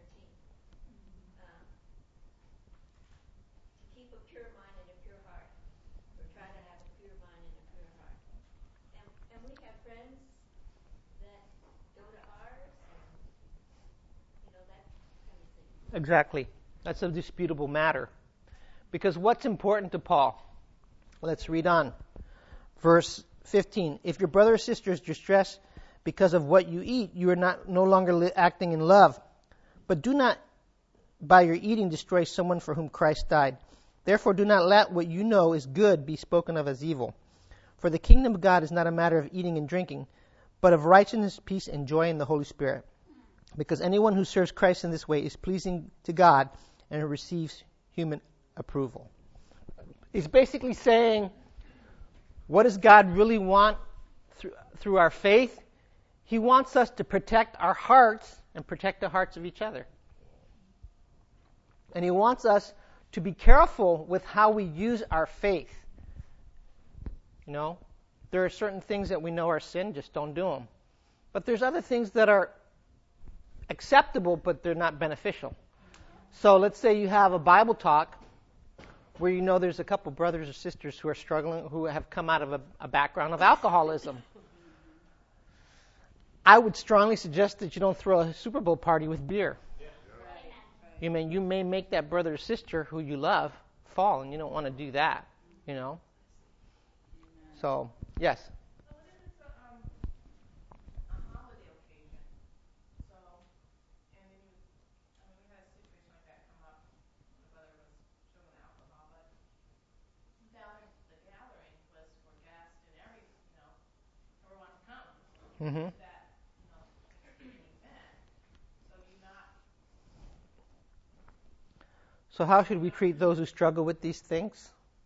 To keep a pure mind and a pure heart, or try to have a pure mind and a pure heart. And we have friends that go to ours, and that kind of thing. Exactly. That's a disputable matter. Because what's important to Paul? Let's read on. Verse 15. If your brother or sister is distressed because of what you eat, you are no longer acting in love. But do not by your eating destroy someone for whom Christ died. Therefore do not let what you know is good be spoken of as evil. For the kingdom of God is not a matter of eating and drinking, but of righteousness, peace, and joy in the Holy Spirit. Because anyone who serves Christ in this way is pleasing to God and receives human approval. He's basically saying, what does God really want through our faith? He wants us to protect our hearts and protect the hearts of each other. And He wants us to be careful with how we use our faith. You know, there are certain things that we know are sin, just don't do them. But there's other things that are acceptable, but they're not beneficial. So let's say you have a Bible talk where you know there's a couple brothers or sisters who are struggling, who have come out of a background of alcoholism. I would strongly suggest that you don't throw a Super Bowl party with beer. You may make that brother or sister who you love fall, and you don't want to do that, you know. So, yes. So what if it's a holiday occasion? So, and then we had a situation like that come up. My brother was struggling with alcohol, but the gathering was for guests and everyone to come. Mm-hmm. That, event. So you not. So how should we treat those who struggle with these things?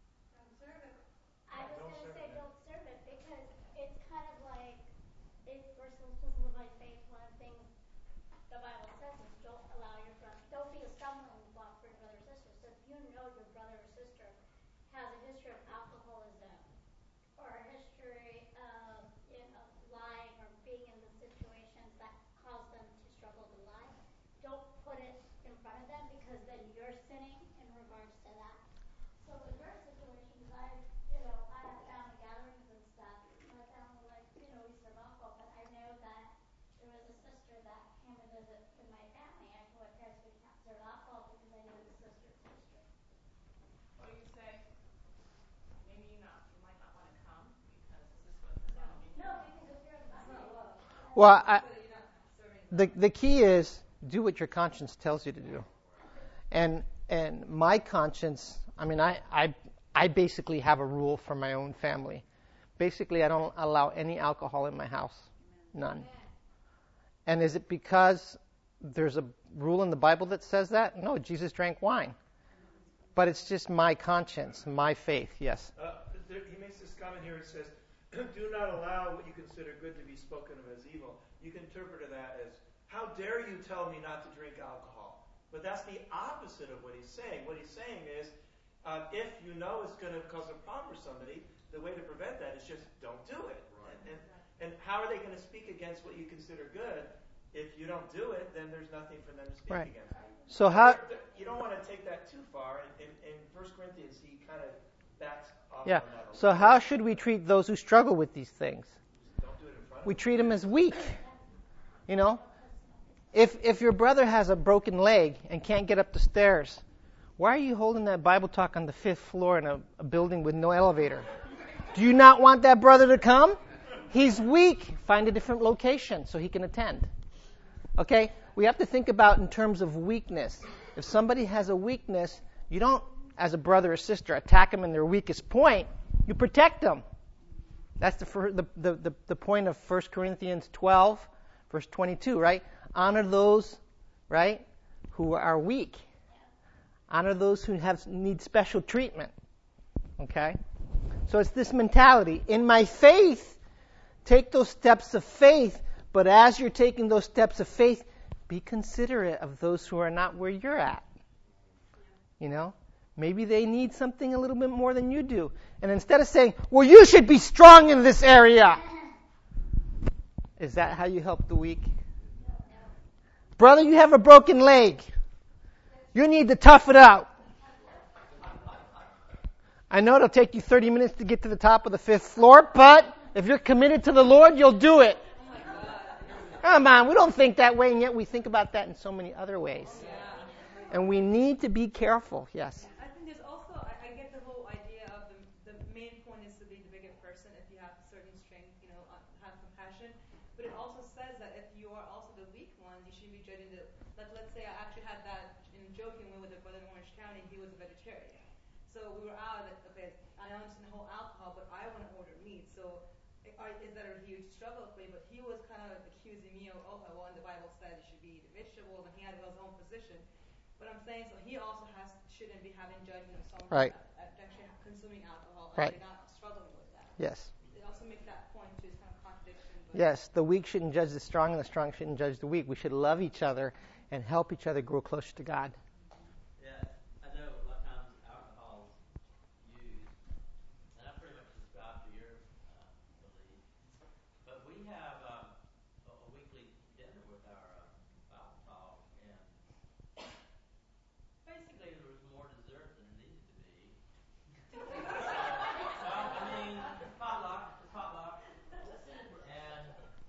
I was going to say don't serve it because it's kind of like if we're supposed to live by faith, one of the things the Bible says is don't be a stumbling block for your brother or sister. So if you know your brother or sister has a history of alcoholism or a history of lying or being in the situations that cause them to struggle to lie, don't put it in front of them because then you're sinning in regards to that. So in your situations, I have family gatherings and stuff. My family, we serve alcohol, but I know that there was a sister that came to visit in my family. I told my parents we can't serve alcohol because I know the sister's history. Or you say, maybe you might not want to come because this is what's happening. No, because if you're Well, the key is do what your conscience tells you to do. And my conscience, I basically have a rule for my own family. Basically, I don't allow any alcohol in my house. None. And is it because there's a rule in the Bible that says that? No, Jesus drank wine. But it's just my conscience, my faith, yes. He makes this comment here. It says, do not allow what you consider good to be spoken of as evil. You can interpret that as, how dare you tell me not to drink alcohol? But that's the opposite of what he's saying. What he's saying is, if you know it's going to cause a problem for somebody, the way to prevent that is just don't do it. Right. And how are they going to speak against what you consider good? If you don't do it, then there's nothing for them to speak Right. against. So how? You don't want to take that too far. In 1 Corinthians, he kind of backs off Yeah. on that a So little how bit. should we treat those who struggle with these things? Don't do it in front of We them. treat them as weak. You know? If your brother has a broken leg and can't get up the stairs, why are you holding that Bible talk on the 5th floor in a building with no elevator? Do you not want that brother to come? He's weak. Find a different location so he can attend. Okay? We have to think about in terms of weakness. If somebody has a weakness, you don't, as a brother or sister, attack them in their weakest point. You protect them. That's the point of 1 Corinthians 12, verse 22, right? Honor those, right, who are weak. Honor those who need special treatment. Okay? So it's this mentality. In my faith, take those steps of faith, but as you're taking those steps of faith, be considerate of those who are not where you're at. You know? Maybe they need something a little bit more than you do. And instead of saying, well, you should be strong in this area, is that how you help the weak? Brother, you have a broken leg. You need to tough it out. I know it'll take you 30 minutes to get to the top of the 5th floor, but if you're committed to the Lord, you'll do it. Come on, we don't think that way, and yet we think about that in so many other ways. And we need to be careful. Yes. I think there's also, I get the whole idea of the main point is to be the bigger person if you have a certain strength, have compassion. But it also says that if you are also the weak one, you shouldn't be judging let's say I actually had that in joking with a brother in Orange County, he was a vegetarian. So we were out, okay, I understand the whole alcohol, but I want to order meat. So is that a huge struggle for me? But he was kind of accusing me of, well, the Bible says you should be eating vegetables, and he had his own position. But I'm saying, so he also shouldn't be having judgment of someone right. actually consuming alcohol, and right. they're not struggling with that. Yes. It also makes that point too, it's kind of contradiction. Yes, the weak shouldn't judge the strong, and the strong shouldn't judge the weak. We should love each other and help each other grow closer to God. Yeah, I know a lot of times alcohol is used, and I pretty much subscribe to your belief. But we have a weekly dinner with our Bible talk, and basically there was more dessert than there needed to be. Potluck. And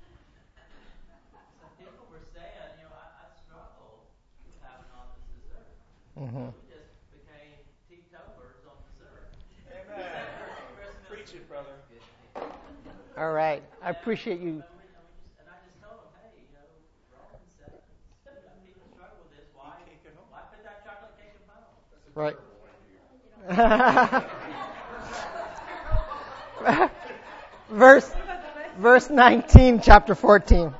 some people were saying, I struggle with having all this dessert. Mm-hmm. We just became teetotalers on dessert. Amen. Preach it, brother. All right. I appreciate you. And I just told them, hey, Romans 7, people struggle with this. Why put that chocolate cake in front of them? Right. Verse 19, chapter 14.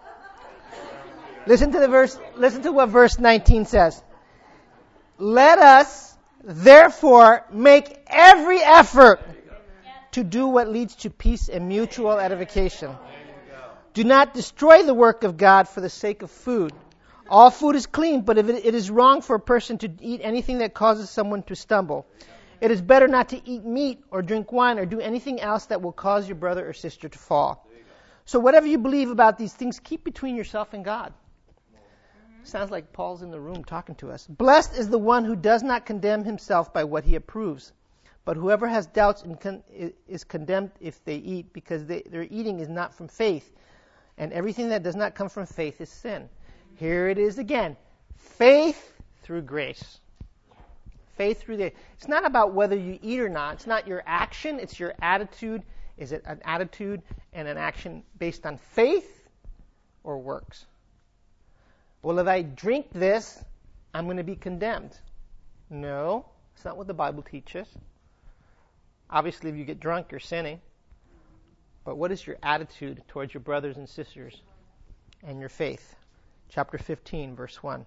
Listen to what verse 19 says. Let us, therefore, make every effort to do what leads to peace and mutual edification. Do not destroy the work of God for the sake of food. All food is clean, but if it is wrong for a person to eat anything that causes someone to stumble. It is better not to eat meat or drink wine or do anything else that will cause your brother or sister to fall. So whatever you believe about these things, keep between yourself and God. Sounds like Paul's in the room talking to us. Blessed is the one who does not condemn himself by what he approves. But whoever has doubts is condemned if they eat, because their eating is not from faith. And everything that does not come from faith is sin. Here it is again. Faith through grace. Faith through grace. It's not about whether you eat or not. It's not your action. It's your attitude. Is it an attitude and an action based on faith or works? Well, if I drink this, I'm going to be condemned. No, it's not what the Bible teaches. Obviously, if you get drunk, you're sinning. But what is your attitude towards your brothers and sisters and your faith? Chapter 15, verse 1.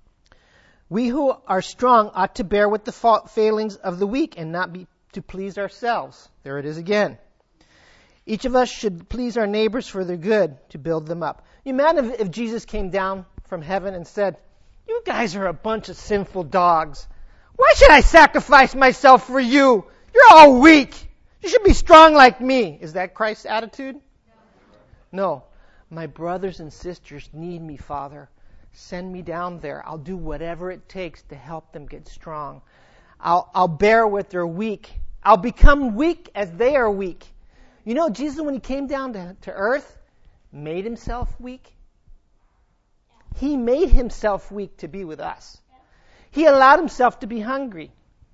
We who are strong ought to bear with the failings of the weak and not be to please ourselves. There it is again. Each of us should please our neighbors for their good, to build them up. You imagine if Jesus came down from heaven and said, you guys are a bunch of sinful dogs. Why should I sacrifice myself for you? You're all weak. You should be strong like me. Is that Christ's attitude? No. My brothers and sisters need me, Father. Send me down there. I'll do whatever it takes to help them get strong. I'll bear with their weak. I'll become weak as they are weak. You know, Jesus, when he came down to earth, made himself weak. He made himself weak to be with us. He allowed himself to be hungry.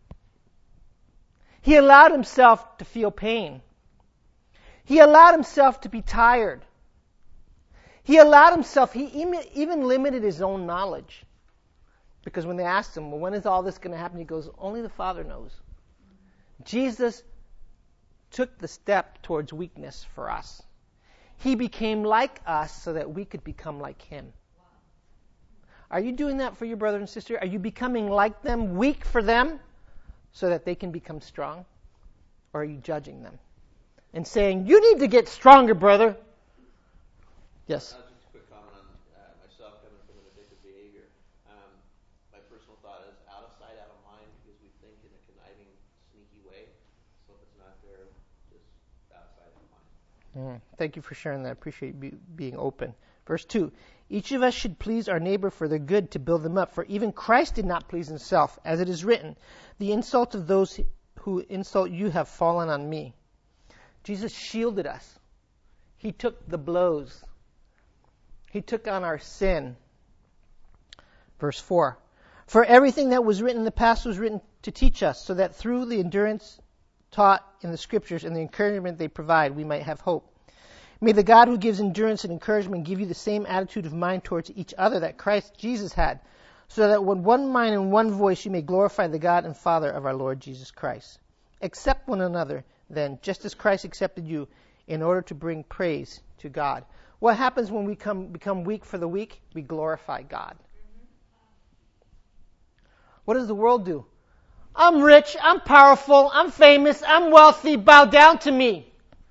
He allowed himself to feel pain. He allowed himself to be tired. He allowed himself, he even limited his own knowledge. Because when they asked him, well, when is all this going to happen? He goes, only the Father knows. Jesus took the step towards weakness for us. He became like us so that we could become like him. Are you doing that for your brother and sister? Are you becoming like them, weak for them, so that they can become strong? Or are you judging them and saying, you need to get stronger, brother? Yes? Just a quick comment on myself coming from an addictive behavior. My personal thought is out of sight, out of mind, because we think in a conniving, sneaky way. So if it's not there, just out of sight, out of mind. Thank you for sharing that. I appreciate you being open. Verse 2, each of us should please our neighbor for their good, to build them up. For even Christ did not please himself, as it is written, the insult of those who insult you have fallen on me. Jesus shielded us. He took the blows. He took on our sin. Verse 4, For everything that was written in the past was written to teach us, so that through the endurance taught in the Scriptures and the encouragement they provide, we might have hope. May the God who gives endurance and encouragement give you the same attitude of mind towards each other that Christ Jesus had, so that with one mind and one voice you may glorify the God and Father of our Lord Jesus Christ. Accept one another, then, just as Christ accepted you, in order to bring praise to God. What happens when we become weak for the weak? We glorify God. What does the world do? I'm rich, I'm powerful, I'm famous, I'm wealthy, bow down to me.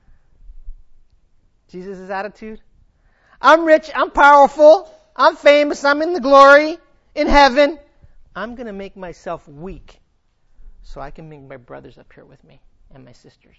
Jesus' attitude? I'm rich, I'm powerful, I'm famous, I'm in the glory, in heaven. I'm going to make myself weak so I can bring my brothers up here with me and my sisters.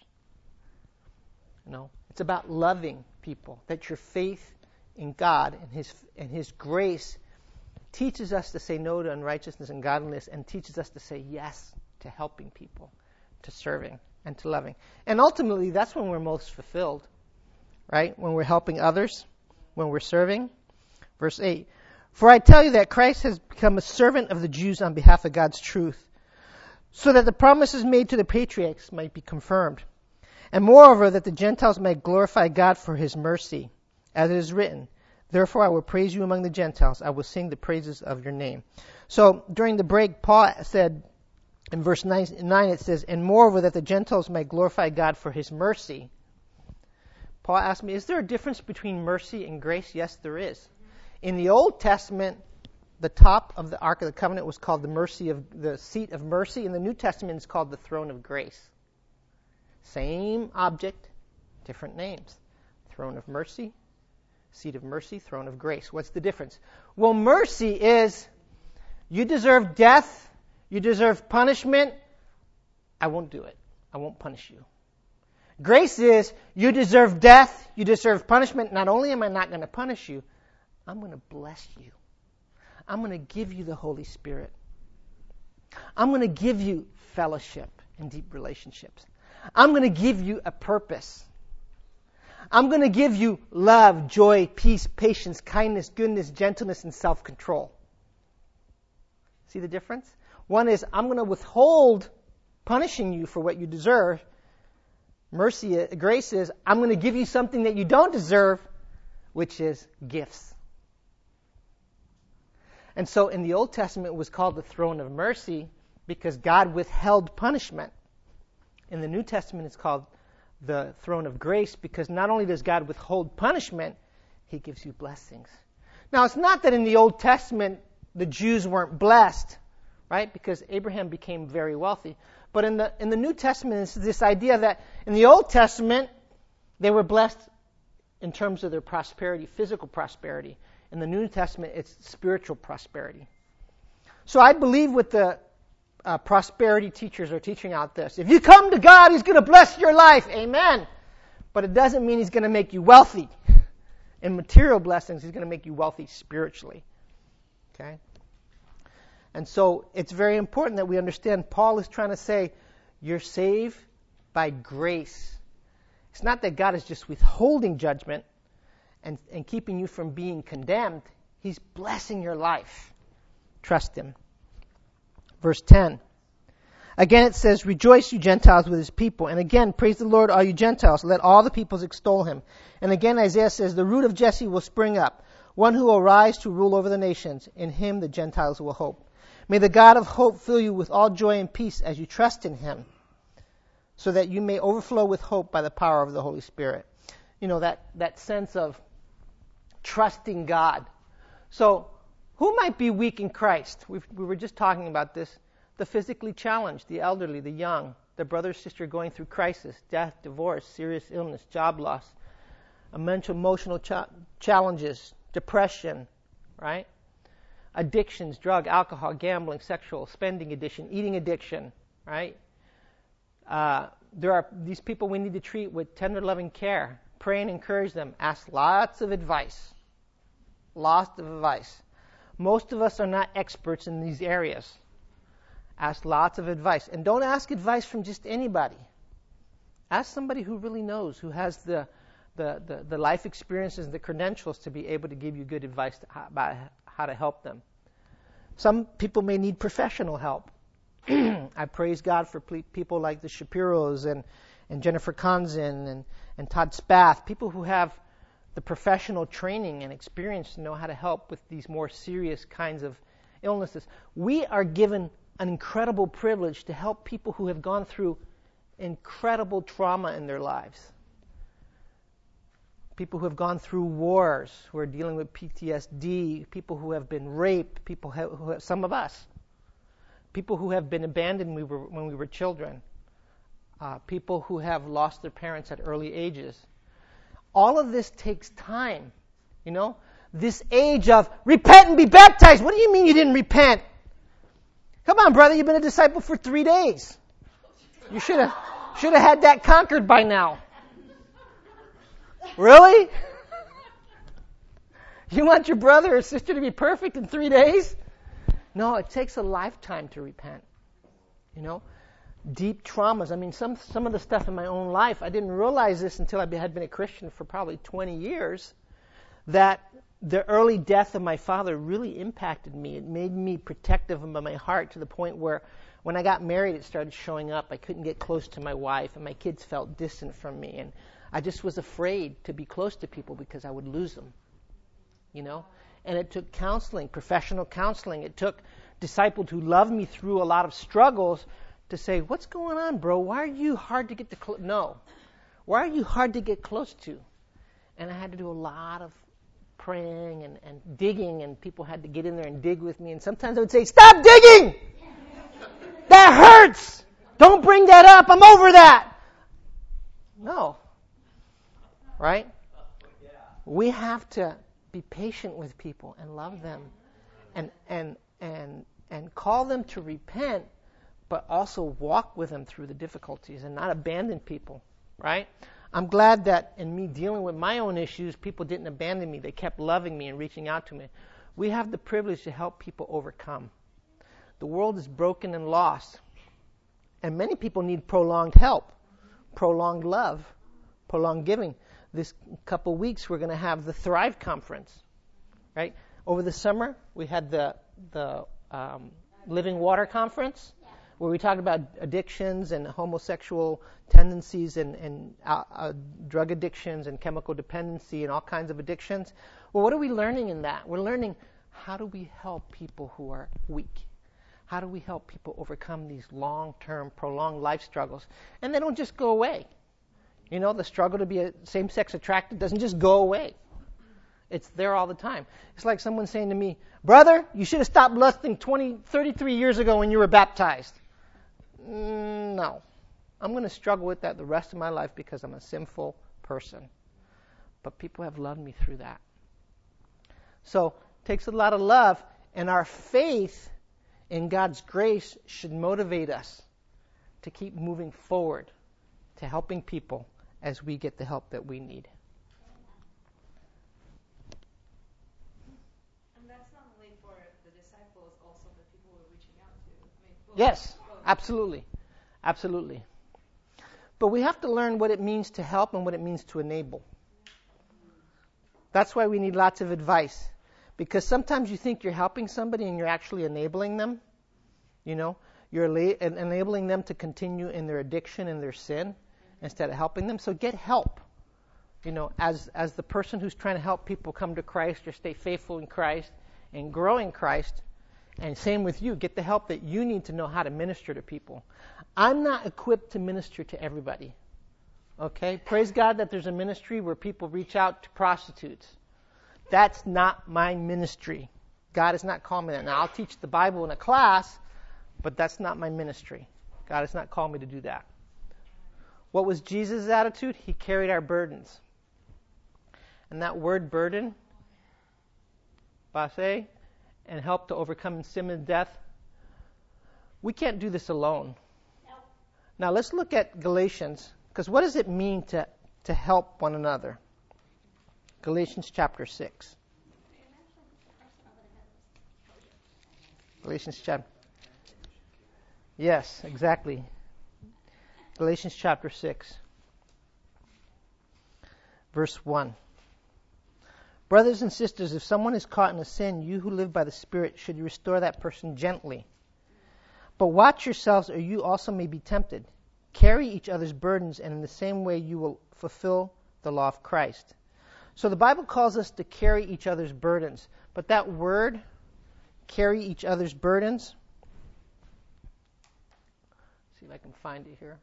No, it's about loving people, that your faith in God and His grace teaches us to say no to unrighteousness and godliness, and teaches us to say yes to helping people, to serving, and to loving. And ultimately, that's when we're most fulfilled, right? When we're helping others, when we're serving. Verse 8, for I tell you that Christ has become a servant of the Jews on behalf of God's truth, so that the promises made to the patriarchs might be confirmed. And moreover, that the Gentiles might glorify God for His mercy, as it is written, therefore I will praise you among the Gentiles. I will sing the praises of your name. So during the break, Paul said, in verse 9 it says, and moreover that the Gentiles might glorify God for His mercy. Paul asked me, is there a difference between mercy and grace? Yes, there is. In the Old Testament, the top of the Ark of the Covenant was called the seat of mercy. In the New Testament, it's called the throne of grace. Same object, different names. Throne of mercy, seat of mercy, throne of grace. What's the difference? Well, mercy is, you deserve death, you deserve punishment, I won't do it. I won't punish you. Grace is, you deserve death, you deserve punishment. Not only am I not going to punish you, I'm going to bless you. I'm going to give you the Holy Spirit. I'm going to give you fellowship and deep relationships. I'm going to give you a purpose. I'm going to give you love, joy, peace, patience, kindness, goodness, gentleness, and self-control. See the difference? One is, I'm going to withhold punishing you for what you deserve. Mercy, grace is, I'm going to give you something that you don't deserve, which is gifts. And so in the Old Testament, it was called the throne of mercy because God withheld punishment. In the New Testament, it's called the throne of grace because not only does God withhold punishment, He gives you blessings. Now, it's not that in the Old Testament the Jews weren't blessed, right? Because Abraham became very wealthy. But in the New Testament, it's this idea that in the Old Testament, they were blessed in terms of their prosperity, physical prosperity. In the New Testament, it's spiritual prosperity. So I believe what the prosperity teachers are teaching out this. If you come to God, He's going to bless your life. Amen. But it doesn't mean He's going to make you wealthy. In material blessings, He's going to make you wealthy spiritually. Okay? And so it's very important that we understand Paul is trying to say, you're saved by grace. It's not that God is just withholding judgment and keeping you from being condemned. He's blessing your life. Trust Him. Verse 10. Again it says, rejoice, you Gentiles, with His people. And again, praise the Lord, all you Gentiles. Let all the peoples extol Him. And again Isaiah says, the root of Jesse will spring up, one who will rise to rule over the nations. In Him the Gentiles will hope. May the God of hope fill you with all joy and peace as you trust in Him, so that you may overflow with hope by the power of the Holy Spirit. You know, that sense of trusting God. So, who might be weak in Christ? We were just talking about this. The physically challenged, the elderly, the young, the brother or sister going through crisis, death, divorce, serious illness, job loss, mental, emotional challenges, depression, right? Addictions, drug, alcohol, gambling, sexual, spending addiction, eating addiction, right? There are these people we need to treat with tender, loving care. Pray and encourage them. Ask lots of advice. Lots of advice. Most of us are not experts in these areas. Ask lots of advice. And don't ask advice from just anybody. Ask somebody who really knows, who has the life experiences and the credentials to be able to give you good advice about how to help them. Some people may need professional help. I praise God for people like the Shapiros and Jennifer Konzen and Todd Spath, people who have the professional training and experience to know how to help with these more serious kinds of illnesses. We are given an incredible privilege to help people who have gone through incredible trauma in their lives. People who have gone through wars, who are dealing with PTSD, people who have been raped, some of us, people who have been abandoned when we were children, people who have lost their parents at early ages. All of this takes time, This age of repent and be baptized. What do you mean you didn't repent? Come on, brother, you've been a disciple for 3 days. You should have had that conquered by now. Really? You want your brother or sister to be perfect in 3 days? No, it takes a lifetime to repent. Deep traumas. I mean, some of the stuff in my own life, I didn't realize this until I had been a Christian for probably 20 years, that the early death of my father really impacted me. It made me protective of my heart to the point where when I got married, it started showing up. I couldn't get close to my wife, and my kids felt distant from me. And I just was afraid to be close to people because I would lose them. And it took counseling, professional counseling. It took disciples who loved me through a lot of struggles to say, what's going on, bro? Why are you hard to get to Why are you hard to get close to? And I had to do a lot of praying and digging, and people had to get in there and dig with me. And sometimes I would say, stop digging! That hurts! Don't bring that up. I'm over that. No. Right? We have to be patient with people and love them and call them to repent, but also walk with them through the difficulties and not abandon people, right? I'm glad that in me dealing with my own issues, people didn't abandon me. They kept loving me and reaching out to me. We have the privilege to help people overcome. The world is broken and lost, and many people need prolonged help, prolonged love, prolonged giving. This couple weeks, we're going to have the Thrive Conference, right? Over the summer, we had the Living Water Conference, where we talked about addictions and homosexual tendencies and drug addictions and chemical dependency and all kinds of addictions. Well, what are we learning in that? We're learning, how do we help people who are weak? How do we help people overcome these long-term, prolonged life struggles? And they don't just go away. The struggle to be a same-sex attracted doesn't just go away. It's there all the time. It's like someone saying to me, brother, you should have stopped lusting 33 years ago when you were baptized. No. I'm going to struggle with that the rest of my life because I'm a sinful person. But people have loved me through that. So it takes a lot of love, and our faith in God's grace should motivate us to keep moving forward, to helping people as we get the help that we need. And that's not only for the disciples, also the people we're reaching out to. Yes, absolutely. Absolutely. But we have to learn what it means to help and what it means to enable. That's why we need lots of advice. Because sometimes you think you're helping somebody and you're actually enabling them. You're enabling them to continue in their addiction and their sin instead of helping them. So get help. As the person who's trying to help people come to Christ or stay faithful in Christ and grow in Christ. And same with you. Get the help that you need to know how to minister to people. I'm not equipped to minister to everybody. Okay? Praise God that there's a ministry where people reach out to prostitutes. That's not my ministry. God has not called me that. Now, I'll teach the Bible in a class, but that's not my ministry. God has not called me to do that. What was Jesus' attitude? He carried our burdens. And that word burden, base, and help to overcome sin and death, we can't do this alone. Nope. Now let's look at Galatians, because what does it mean to help one another? Galatians chapter 6. Galatians chapter. Yes, exactly. Galatians chapter 6, verse 1. Brothers and sisters, if someone is caught in a sin, you who live by the Spirit should restore that person gently. But watch yourselves, or you also may be tempted. Carry each other's burdens, and in the same way you will fulfill the law of Christ. So the Bible calls us to carry each other's burdens. But that word, carry each other's burdens, see if I can find it here.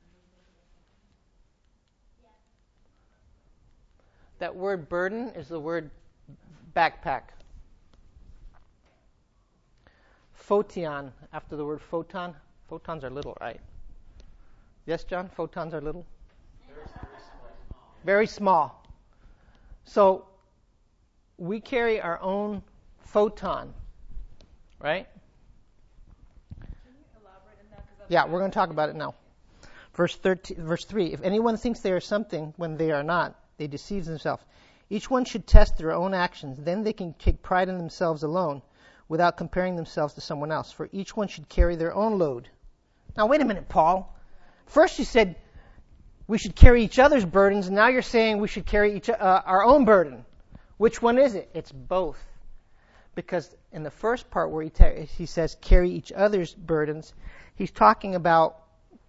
That word burden is the word backpack. Photon, after the word photon. Photons are little, right? Yes, John? Photons are little? Very small. So, we carry our own photon, right? Can you elaborate on that? Yeah, we're going to talk about it now. Verse 3, if anyone thinks they are something when they are not, they deceive themselves. Each one should test their own actions. Then they can take pride in themselves alone without comparing themselves to someone else. For each one should carry their own load. Now, wait a minute, Paul. First you said we should carry each other's burdens, and now you're saying we should carry our own burden. Which one is it? It's both. Because in the first part where he says carry each other's burdens, he's talking about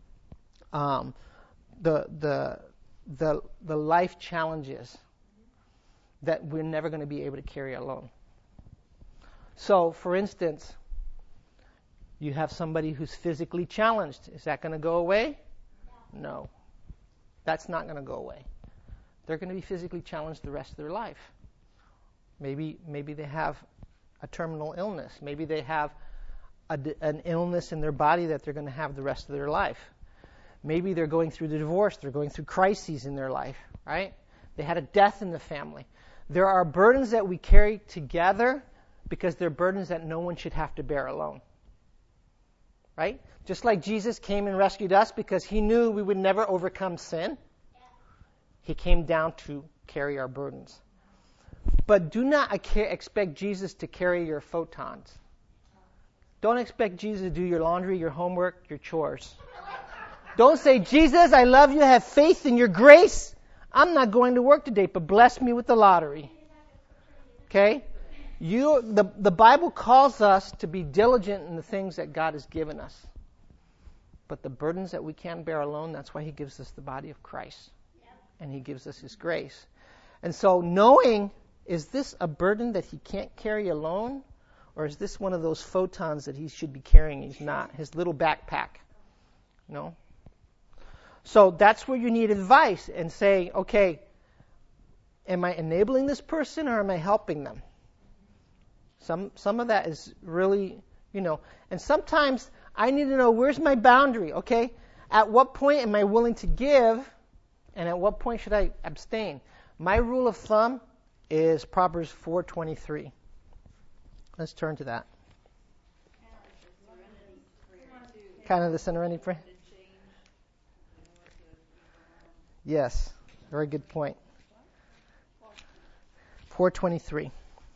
the life challenges that we're never going to be able to carry alone. So, for instance, you have somebody who's physically challenged. Is that going to go away? No. That's not going to go away. They're going to be physically challenged the rest of their life. Maybe they have a terminal illness. Maybe they have an illness in their body that they're going to have the rest of their life. Maybe they're going through the divorce. They're going through crises in their life, right? They had a death in the family. There are burdens that we carry together because they're burdens that no one should have to bear alone, right? Just like Jesus came and rescued us because he knew we would never overcome sin. He came down to carry our burdens. But do not expect Jesus to carry your photons. Don't expect Jesus to do your laundry, your homework, your chores. Don't say, Jesus, I love you, have faith in your grace. I'm not going to work today, but bless me with the lottery. Okay? The Bible calls us to be diligent in the things that God has given us. But the burdens that we can't bear alone, that's why he gives us the body of Christ. And he gives us his grace. And so knowing, is this a burden that he can't carry alone? Or is this one of those photons that he should be carrying? He's not. His little backpack. No? So that's where you need advice and say, okay, am I enabling this person or am I helping them? Some of that is really, and sometimes I need to know, where's my boundary, okay? At what point am I willing to give and at what point should I abstain? My rule of thumb is Proverbs 4:23. Let's turn to that. Kind of the serenity prayer. Yes, very good point. 4:23.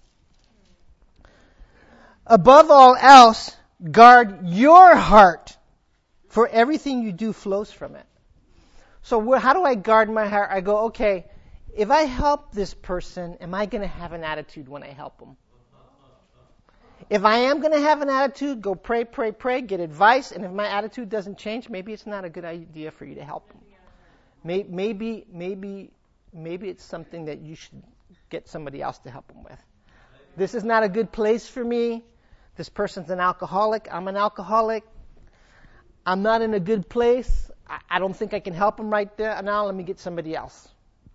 Above all else, guard your heart, for everything you do flows from it. So how do I guard my heart? I go, okay, if I help this person, am I going to have an attitude when I help them? If I am going to have an attitude, go pray, get advice, and if my attitude doesn't change, maybe it's not a good idea for you to help them. Maybe it's something that you should get somebody else to help them with. This is not a good place for me. This person's an alcoholic. I'm an alcoholic. I'm not in a good place. I don't think I can help him right there. Now let me get somebody else.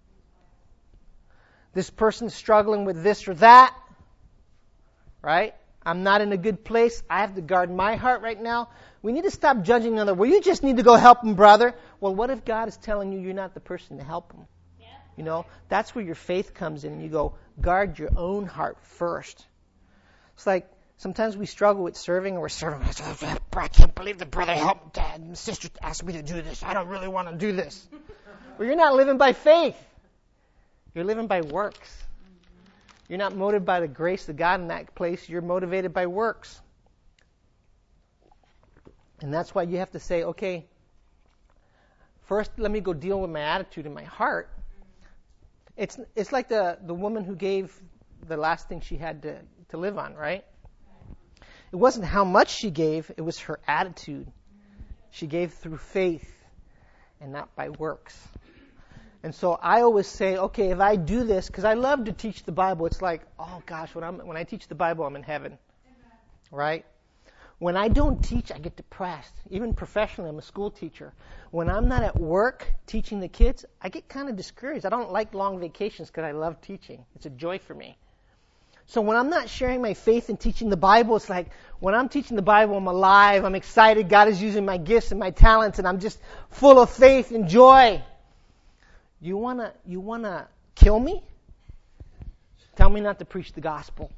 This person's struggling with this or that. Right? I'm not in a good place. I have to guard my heart right now. We need to stop judging another. Well, you just need to go help him, brother. Well, what if God is telling you you're not the person to help him? Yeah. That's where your faith comes in. You go, guard your own heart first. It's like sometimes we struggle with serving, and we're serving. I can't believe the brother helped dad and sister asked me to do this. I don't really want to do this. Well, you're not living by faith. You're living by works. You're not motivated by the grace of God in that place. You're motivated by works. And that's why you have to say, okay, first let me go deal with my attitude in my heart. It's like the woman who gave the last thing she had to live on, right? It wasn't how much she gave, it was her attitude. She gave through faith and not by works. And so I always say, okay, if I do this, because I love to teach the Bible, it's like, oh gosh, when I teach the Bible, I'm in heaven. Right? When I don't teach, I get depressed. Even professionally, I'm a school teacher. When I'm not at work teaching the kids, I get kind of discouraged. I don't like long vacations because I love teaching. It's a joy for me. So when I'm not sharing my faith and teaching the Bible, it's like when I'm teaching the Bible, I'm alive, I'm excited, God is using my gifts and my talents, and I'm just full of faith and joy. You wanna kill me? Tell me not to preach the gospel.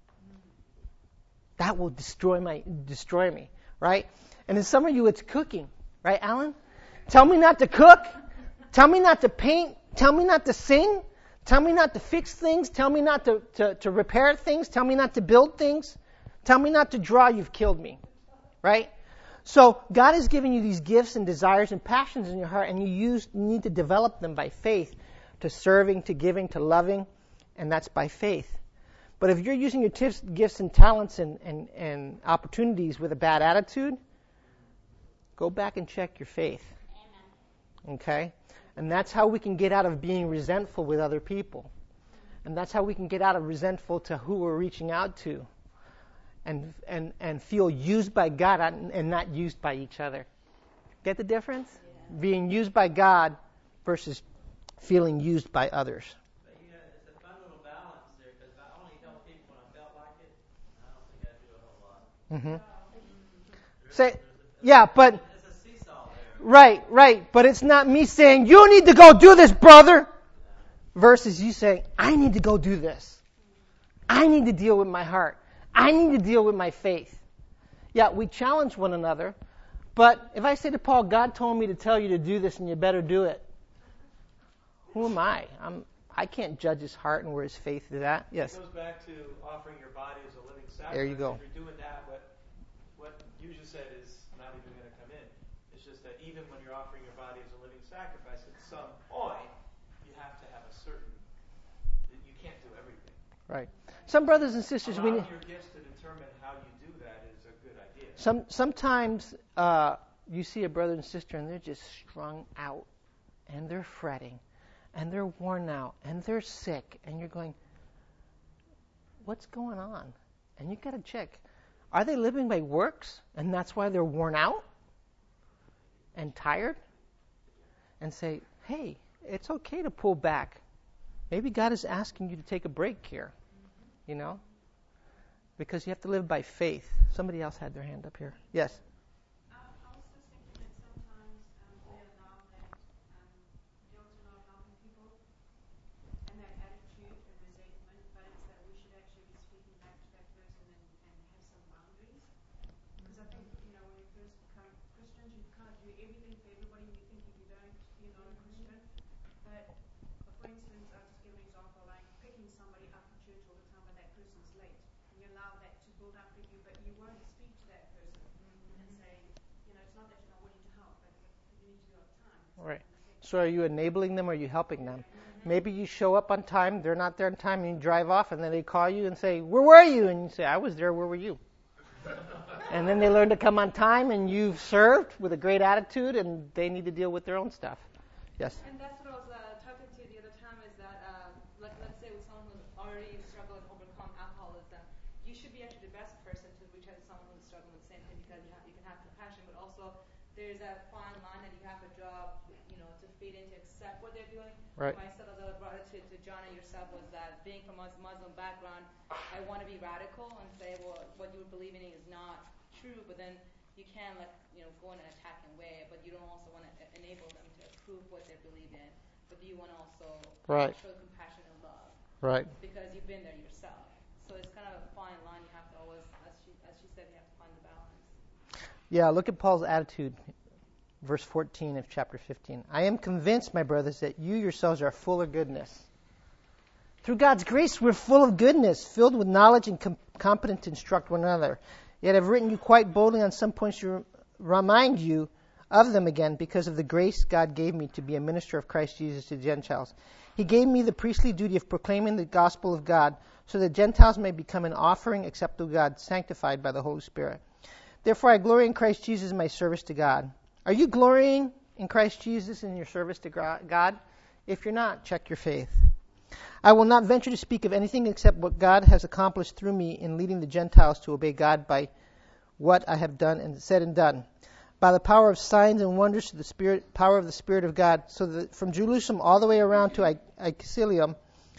That will destroy me, right? And in some of you, it's cooking, right, Alan? Tell me not to cook. Tell me not to paint. Tell me not to sing. Tell me not to fix things. Tell me not to repair things. Tell me not to build things. Tell me not to draw. You've killed me, right? So God has given you these gifts and desires and passions in your heart, and you need to develop them by faith, to serving, to giving, to loving, and that's by faith. But if you're using your gifts and talents and opportunities with a bad attitude, go back and check your faith. Okay? And that's how we can get out of being resentful with other people. And that's how we can get out of resentful to who we're reaching out to. And feel used by God and not used by each other. Get the difference? Yeah. Being used by God versus feeling used by others. But it's a fun little balance there, because I only help people when I felt like it. I don't think I do a whole lot. But it's a seesaw there. Right. But it's not me saying, you need to go do this, brother, versus you saying, I need to go do this. I need to deal with my heart. I need to deal with my faith. Yeah, we challenge one another, but if I say to Paul, God told me to tell you to do this and you better do it, who am I? I can't judge his heart and where his faith is at. Yes? It goes back to offering your body as a living sacrifice. There you go. If you're doing that, what you just said is not even going to come in. It's just that even when you're offering your body as a living sacrifice, at some point, you have to have a certain, you can't do everything. Right. Some brothers and sisters, allowing your gifts to determine how you do that is a good idea. Sometimes you see a brother and sister and they're just strung out and they're fretting and they're worn out and they're sick and you're going, what's going on? And you got to check. Are they living by works and that's why they're worn out and tired? And say, hey, it's okay to pull back. Maybe God is asking you to take a break here. You know? Because you have to live by faith. Somebody else had their hand up here. Yes? I was just thinking that sometimes we allow that guilt in our helping people and that attitude and resentment, but instead we should actually be speaking back to that person and have some boundaries. Because I think, when you first become Christians, you can't do everything for everybody. You think if you don't, you're not a Christian. But for instance, I'll just give an example, like picking somebody up at church all the time, but that person's late. And you allow that to build up with you, but you won't speak to that person and say, it's not that you're not willing to help, but you need to be on time. Right. So are you enabling them or are you helping them? Maybe you show up on time, they're not there on time, and you drive off, and then they call you and say, where were you? And you say, I was there, where were you? And then they learn to come on time, and you've served with a great attitude, and they need to deal with their own stuff. Yes? And that's what I was talking to the other time is that, let's say with someone who's already struggling to overcome alcoholism, you should be actually the best person to reach out to someone who's struggling with the same thing because you can have compassion, but also there's that fine line that you have to draw, to feed in, to accept what they're doing. Right. Myself, as I brought it to John and yourself, was that being from a Muslim background, I want to be radical and say, well, what you believe in is not true, but then you can go in an attacking way, but you don't also want to enable them to approve what they believe in, but you want to also show compassion and love. Right. Because you've been there yourself. So it's kind of a fine line. You have to always, as she said, you have to find the balance. Yeah, look at Paul's attitude. Verse 14 of chapter 15. I am convinced, my brothers, that you yourselves are full of goodness. Through God's grace, we're full of goodness, filled with knowledge and competent to instruct one another. Yet I've written you quite boldly on some points to remind you of them again because of the grace God gave me to be a minister of Christ Jesus to the Gentiles. He gave me the priestly duty of proclaiming the gospel of God so that Gentiles may become an offering acceptable to God, sanctified by the Holy Spirit. Therefore, I glory in Christ Jesus in my service to God. Are you glorying in Christ Jesus in your service to God? If you're not, check your faith. I will not venture to speak of anything except what God has accomplished through me in leading the Gentiles to obey God by what I have done and said and done. By the power of signs and wonders to the power of the Spirit of God, so that from Jerusalem all the way around to Illyricum,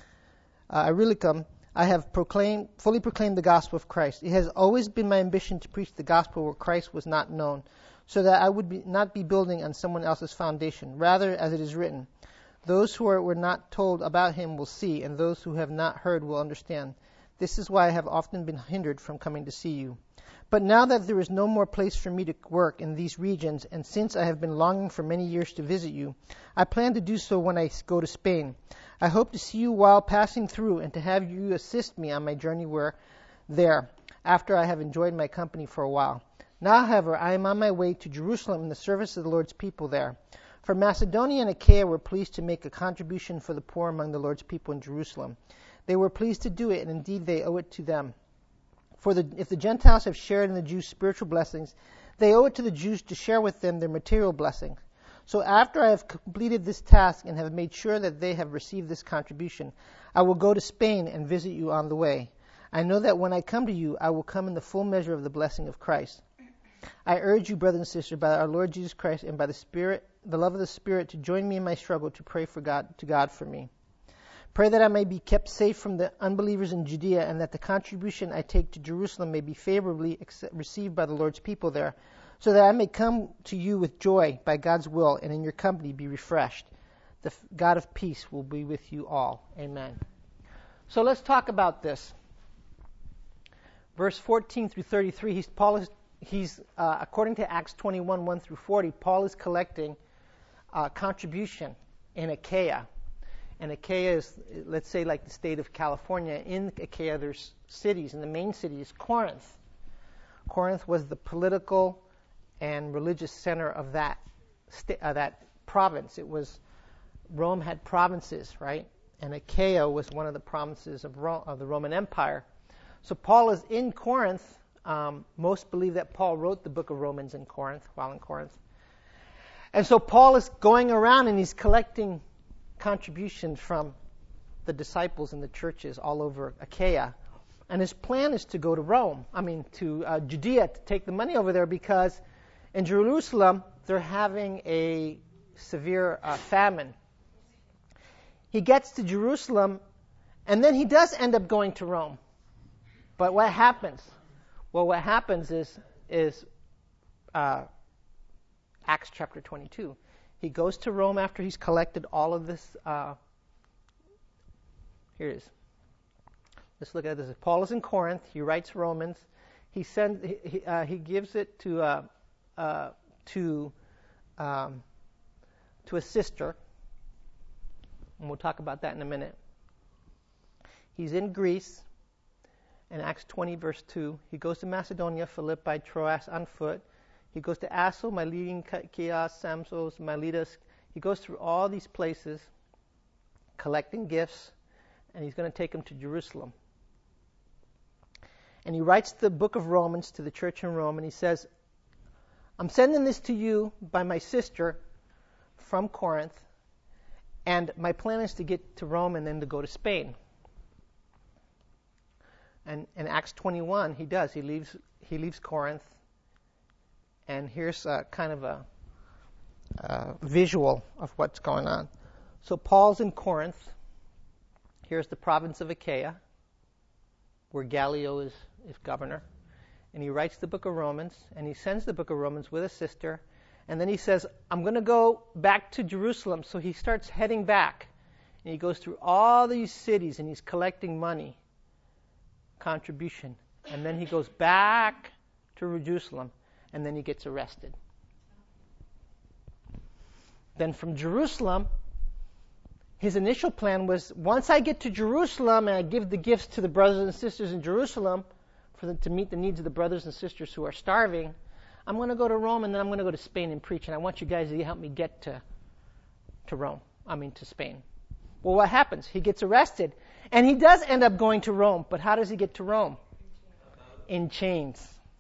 I have fully proclaimed the gospel of Christ. It has always been my ambition to preach the gospel where Christ was not known, so that I would not be building on someone else's foundation. Rather, as it is written, those who were not told about him will see, and those who have not heard will understand. This is why I have often been hindered from coming to see you. But now that there is no more place for me to work in these regions, and since I have been longing for many years to visit you, I plan to do so when I go to Spain. I hope to see you while passing through, and to have you assist me on my journey there, after I have enjoyed my company for a while. Now, however, I am on my way to Jerusalem in the service of the Lord's people there. For Macedonia and Achaia were pleased to make a contribution for the poor among the Lord's people in Jerusalem. They were pleased to do it, and indeed they owe it to them. For if the Gentiles have shared in the Jews' spiritual blessings, they owe it to the Jews to share with them their material blessings. So after I have completed this task and have made sure that they have received this contribution, I will go to Spain and visit you on the way. I know that when I come to you, I will come in the full measure of the blessing of Christ. I urge you, brothers and sisters, by our Lord Jesus Christ and by the love of the Spirit, to join me in my struggle to pray to God for me. Pray that I may be kept safe from the unbelievers in Judea, and that the contribution I take to Jerusalem may be favorably received by the Lord's people there, so that I may come to you with joy by God's will, and in your company be refreshed. The God of peace will be with you all. Amen. So let's talk about this. Verse 14 through 33, according to Acts 21, 1 through 40, Paul is collecting contribution in Achaia. And Achaia is, let's say, like the state of California. In Achaia, there's cities, and the main city is Corinth. Corinth was the political and religious center of that province. Rome had provinces, right? And Achaia was one of the provinces of the Roman Empire. So Paul is in Corinth. Most believe that Paul wrote the book of Romans while in Corinth. And so Paul is going around and he's collecting contributions from the disciples in the churches all over Achaia. And his plan is to go to Judea, to take the money over there, because in Jerusalem they're having a severe famine. He gets to Jerusalem, and then he does end up going to Rome. But what happens? Well, what happens is Acts chapter 22. He goes to Rome after he's collected all of this. Here it is. Let's look at this. Paul is in Corinth. He writes Romans. He gives it to a sister, and we'll talk about that in a minute. He's in Greece. In Acts 20, verse 2, he goes to Macedonia, Philippi, Troas on foot. He goes to Asso, Miletus, Chios, Samsos, Miletus. He goes through all these places, collecting gifts, and he's going to take them to Jerusalem. And he writes the book of Romans to the church in Rome, and he says, I'm sending this to you by my sister from Corinth, and my plan is to get to Rome and then to go to Spain. And in Acts 21, he does. He leaves Corinth. And here's kind of a visual of what's going on. So Paul's in Corinth. Here's the province of Achaia, where Gallio is governor. And he writes the book of Romans, and he sends the book of Romans with a sister. And then he says, I'm going to go back to Jerusalem. So he starts heading back. And he goes through all these cities, and he's collecting money, contribution. And then he goes back to Jerusalem. And then he gets arrested. Then from Jerusalem, his initial plan was, once I get to Jerusalem and I give the gifts to the brothers and sisters in Jerusalem to meet the needs of the brothers and sisters who are starving, I'm going to go to Rome, and then I'm going to go to Spain and preach, and I want you guys to help me get to Spain. Well, what happens? He gets arrested, and he does end up going to Rome, but how does he get to Rome? In chains.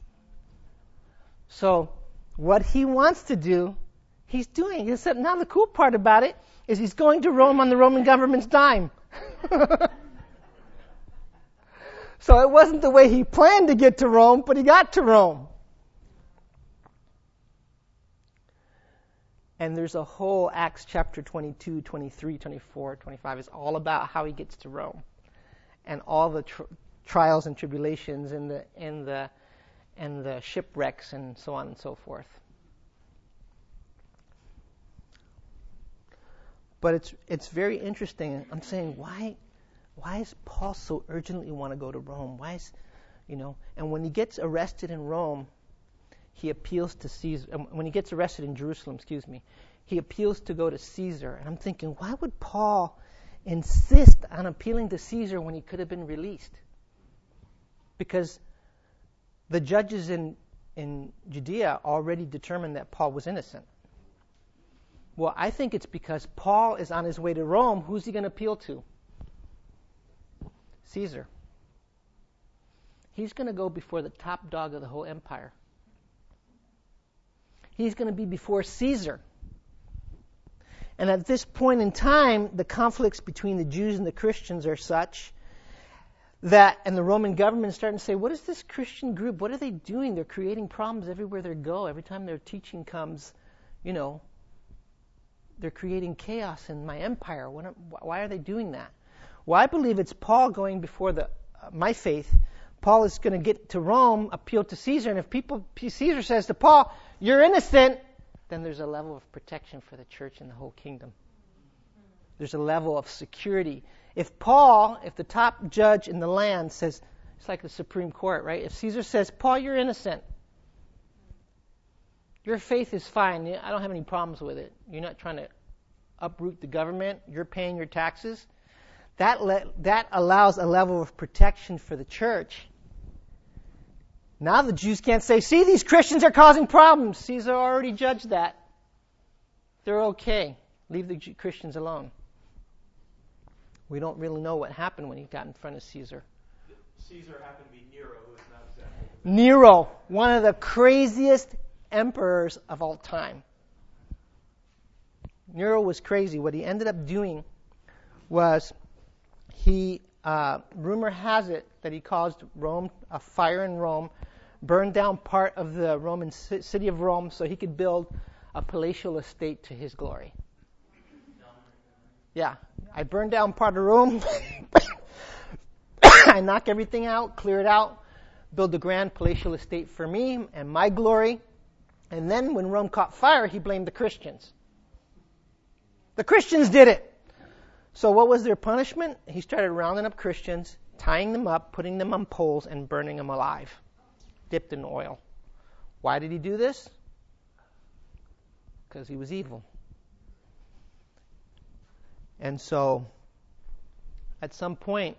So, what he wants to do, he's doing. Except now the cool part about it is he's going to Rome on the Roman government's dime. So it wasn't the way he planned to get to Rome, but he got to Rome. And there's a whole Acts chapter 22, 23, 24, 25 is all about how he gets to Rome. And all the trials and tribulations and the shipwrecks and so on and so forth. But it's very interesting. I'm saying, why does Paul so urgently want to go to Rome? And when he gets arrested in Rome, he appeals to Caesar. When he gets arrested in Jerusalem, he appeals to go to Caesar. And I'm thinking, why would Paul insist on appealing to Caesar when he could have been released? Because the judges in Judea already determined that Paul was innocent. Well, I think it's because Paul is on his way to Rome. Who's he going to appeal to? Caesar. He's going to go before the top dog of the whole empire. He's going to be before Caesar. And at this point in time, the conflicts between the Jews and the Christians are such that, and the Roman government is starting to say, what is this Christian group? What are they doing? They're creating problems everywhere they go. Every time their teaching comes, they're creating chaos in my empire. Why are they doing that? Well, I believe it's Paul going before my faith. Paul is going to get to Rome, appeal to Caesar, and if Caesar says to Paul, you're innocent, then there's a level of protection for the church and the whole kingdom. There's a level of security. If the top judge in the land says, it's like the Supreme Court, right? If Caesar says, Paul, you're innocent. Your faith is fine. I don't have any problems with it. You're not trying to uproot the government. You're paying your taxes. That allows a level of protection for the church. Now the Jews can't say, see, these Christians are causing problems. Caesar already judged that. They're okay. Leave the Christians alone. We don't really know what happened when he got in front of Caesar. Caesar happened to be Nero, who is not exactly... Nero, one of the craziest emperors of all time. Nero was crazy. What he ended up doing was rumor has it that he caused a fire in Rome, burned down part of the Roman city of Rome so he could build a palatial estate to his glory. Yeah, I burned down part of Rome. I knock everything out, clear it out, build a grand palatial estate for me and my glory. And then when Rome caught fire, he blamed the Christians. The Christians did it. So what was their punishment? He started rounding up Christians, tying them up, putting them on poles, and burning them alive, dipped in oil. Why did he do this? Because he was evil. And so, at some point,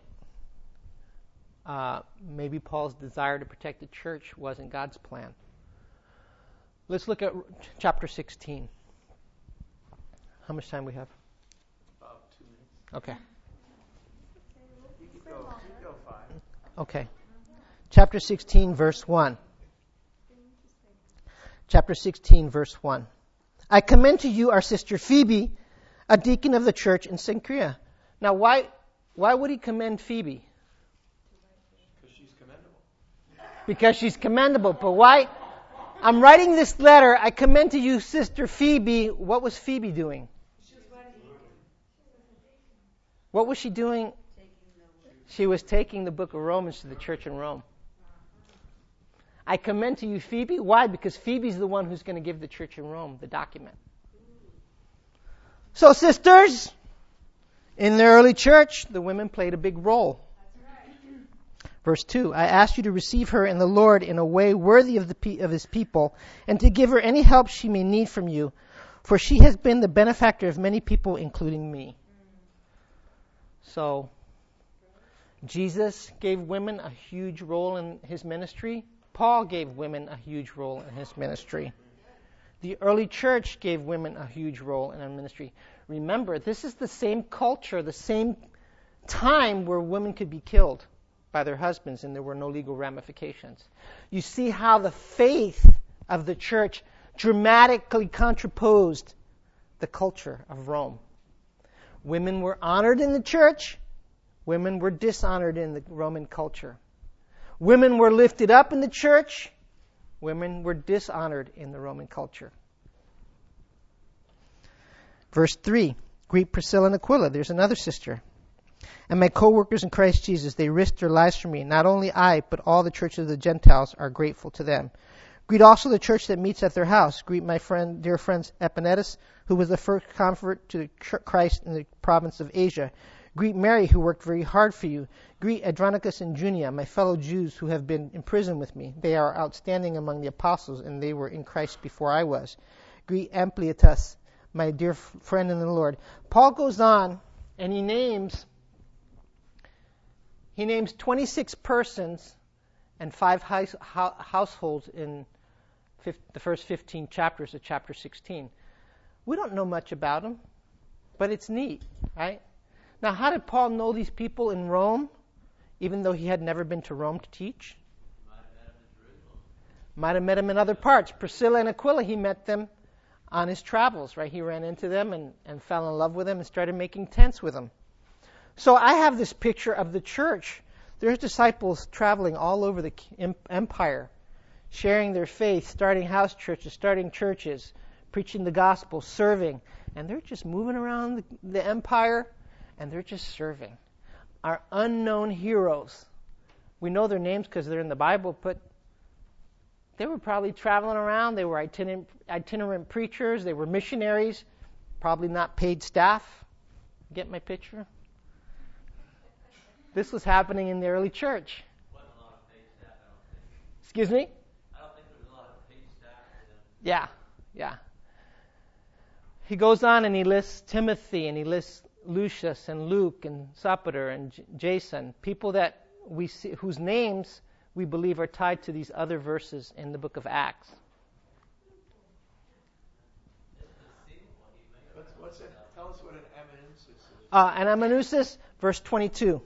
maybe Paul's desire to protect the church wasn't God's plan. Let's look at chapter 16. How much time we have? About 2 minutes. Okay. You could go 5. Okay. Chapter 16, verse 1. Chapter 16, verse 1. I commend to you our sister Phoebe, a deacon of the church in Cenchrea. Now, why would he commend Phoebe? Because she's commendable. Because she's commendable. But why? I'm writing this letter. I commend to you sister Phoebe. What was Phoebe doing? What was she doing? She was taking the book of Romans to the church in Rome. I commend to you Phoebe. Why? Because Phoebe's the one who's going to give the church in Rome the document. So, sisters, in the early church, the women played a big role. Verse 2, I ask you to receive her in the Lord in a way worthy of his people, and to give her any help she may need from you, for she has been the benefactor of many people, including me. So, Jesus gave women a huge role in his ministry. Paul gave women a huge role in his ministry. The early church gave women a huge role in their ministry. Remember, this is the same culture, the same time where women could be killed by their husbands and there were no legal ramifications. You see how the faith of the church dramatically contraposed the culture of Rome. Women were honored in the church. Women were dishonored in the Roman culture. Women were lifted up in the church. Women were dishonored in the Roman culture. Verse 3, greet Priscilla and Aquila. There's another sister. And my co-workers in Christ Jesus, they risked their lives for me. Not only I, but all the churches of the Gentiles are grateful to them. Greet also the church that meets at their house. Greet my dear friends Epaenetus, who was the first convert to Christ in the province of Asia. Greet Mary, who worked very hard for you. Greet Andronicus and Junia, my fellow Jews who have been in prison with me. They are outstanding among the apostles, and they were in Christ before I was. Greet Ampliatus, my dear friend in the Lord. Paul goes on, and he names 26 persons and 5 households in the first 15 chapters of chapter 16. We don't know much about them, but it's neat, right? Now, how did Paul know these people in Rome, even though he had never been to Rome to teach? Might have met them in other parts. Priscilla and Aquila, he met them on his travels, right? He ran into them and fell in love with them and started making tents with them. So I have this picture of the church. There's disciples traveling all over the empire, sharing their faith, starting house churches, starting churches, preaching the gospel, serving. And they're just moving around the empire, and they're just serving. Our unknown heroes. We know their names because they're in the Bible, but they were probably traveling around. They were itinerant preachers. They were missionaries, probably not paid staff. Get my picture? This was happening in the early church. Wasn't a lot of paid staff, I don't think. Excuse me? I don't think there was a lot of paid staff. Yeah. He goes on and he lists Timothy and he lists Lucius and Luke and Sopater and Jason, people that we see, whose names we believe are tied to these other verses in the book of Acts. What's it? Tell us what an amanuensis is. An amanuensis, verse 22.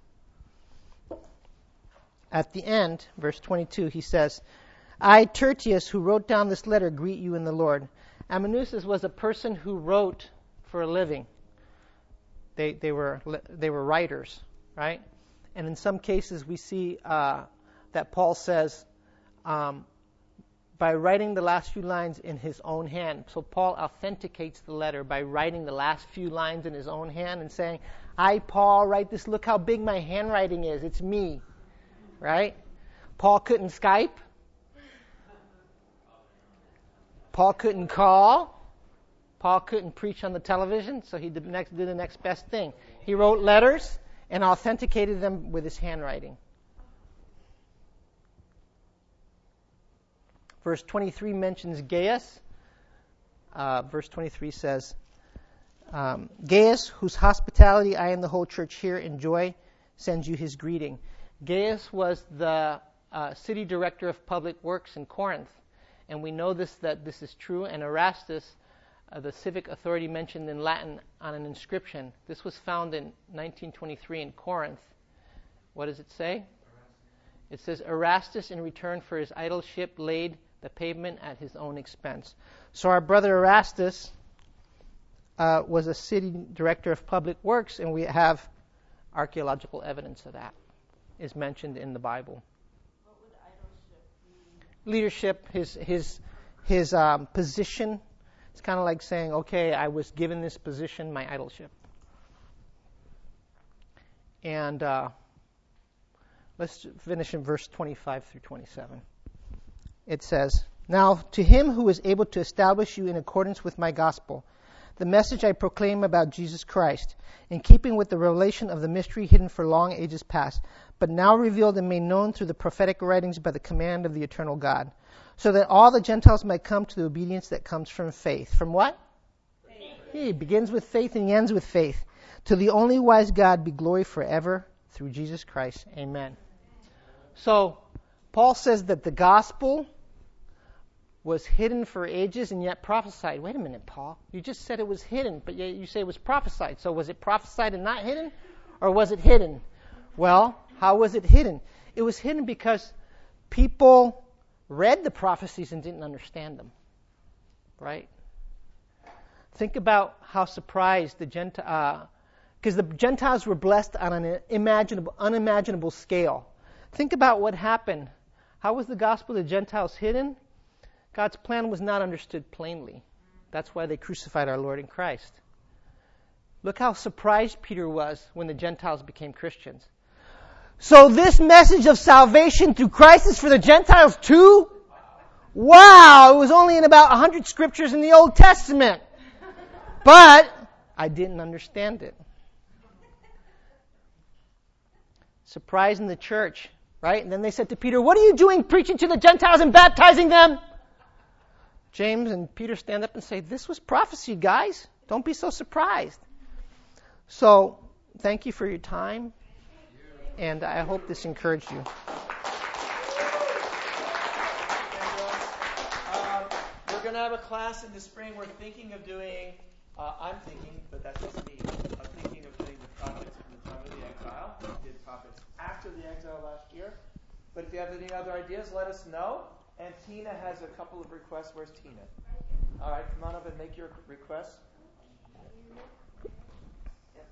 At the end, verse 22, he says, I, Tertius, who wrote down this letter, greet you in the Lord. Amanuensis was a person who wrote for a living. They were writers, right? And in some cases we see that Paul says, by writing the last few lines in his own hand. So Paul authenticates the letter by writing the last few lines in his own hand and saying, I, Paul, write this. Look how big my handwriting is. It's me. Right? Paul couldn't Skype. Paul couldn't call. Paul couldn't preach on the television, so he did the next best thing. He wrote letters and authenticated them with his handwriting. Verse 23 mentions Gaius. Verse 23 says, Gaius, whose hospitality I and the whole church here enjoy, sends you his greeting. Gaius was the city director of public works in Corinth, and we know that this is true. And Erastus, the civic authority mentioned in Latin on an inscription, this was found in 1923 in Corinth. What does it say? It says, Erastus, in return for his aedileship, laid the pavement at his own expense. So our brother Erastus was a city director of public works, and we have archaeological evidence of that. Is mentioned in the Bible. What would aedileship mean? Leadership, his position. It's kind of like saying, okay, I was given this position, my aedileship. And let's finish in verse 25 through 27. It says, Now to him who is able to establish you in accordance with my gospel, the message I proclaim about Jesus Christ, in keeping with the revelation of the mystery hidden for long ages past, but now revealed and made known through the prophetic writings by the command of the eternal God, so that all the Gentiles might come to the obedience that comes from faith. From what? Faith. He begins with faith and he ends with faith. To the only wise God be glory forever through Jesus Christ. Amen. So, Paul says that the gospel was hidden for ages and yet prophesied. Wait a minute, Paul. You just said it was hidden, but yet you say it was prophesied. So was it prophesied and not hidden? Or was it hidden? Well, how was it hidden? It was hidden because people read the prophecies and didn't understand them. Right? Think about how surprised the Gentiles, because the Gentiles were blessed on an unimaginable scale. Think about what happened. How was the gospel of the Gentiles hidden? God's plan was not understood plainly. That's why they crucified our Lord in Christ. Look how surprised Peter was when the Gentiles became Christians. So this message of salvation through Christ is for the Gentiles too? Wow, it was only in about 100 scriptures in the Old Testament. But I didn't understand it. Surprise in the church, right? And then they said to Peter, what are you doing preaching to the Gentiles and baptizing them? James and Peter stand up and say, this was prophecy, guys. Don't be so surprised. So, thank you for your time. And I hope this encouraged you. We're going to have a class in the spring. We're thinking of doing, I'm thinking, but that's just me, I'm thinking of doing the prophets from the time of the exile. We did prophets after the exile last year. But if you have any other ideas, let us know. And Tina has a couple of requests. Where's Tina? All right, come on up and make your requests.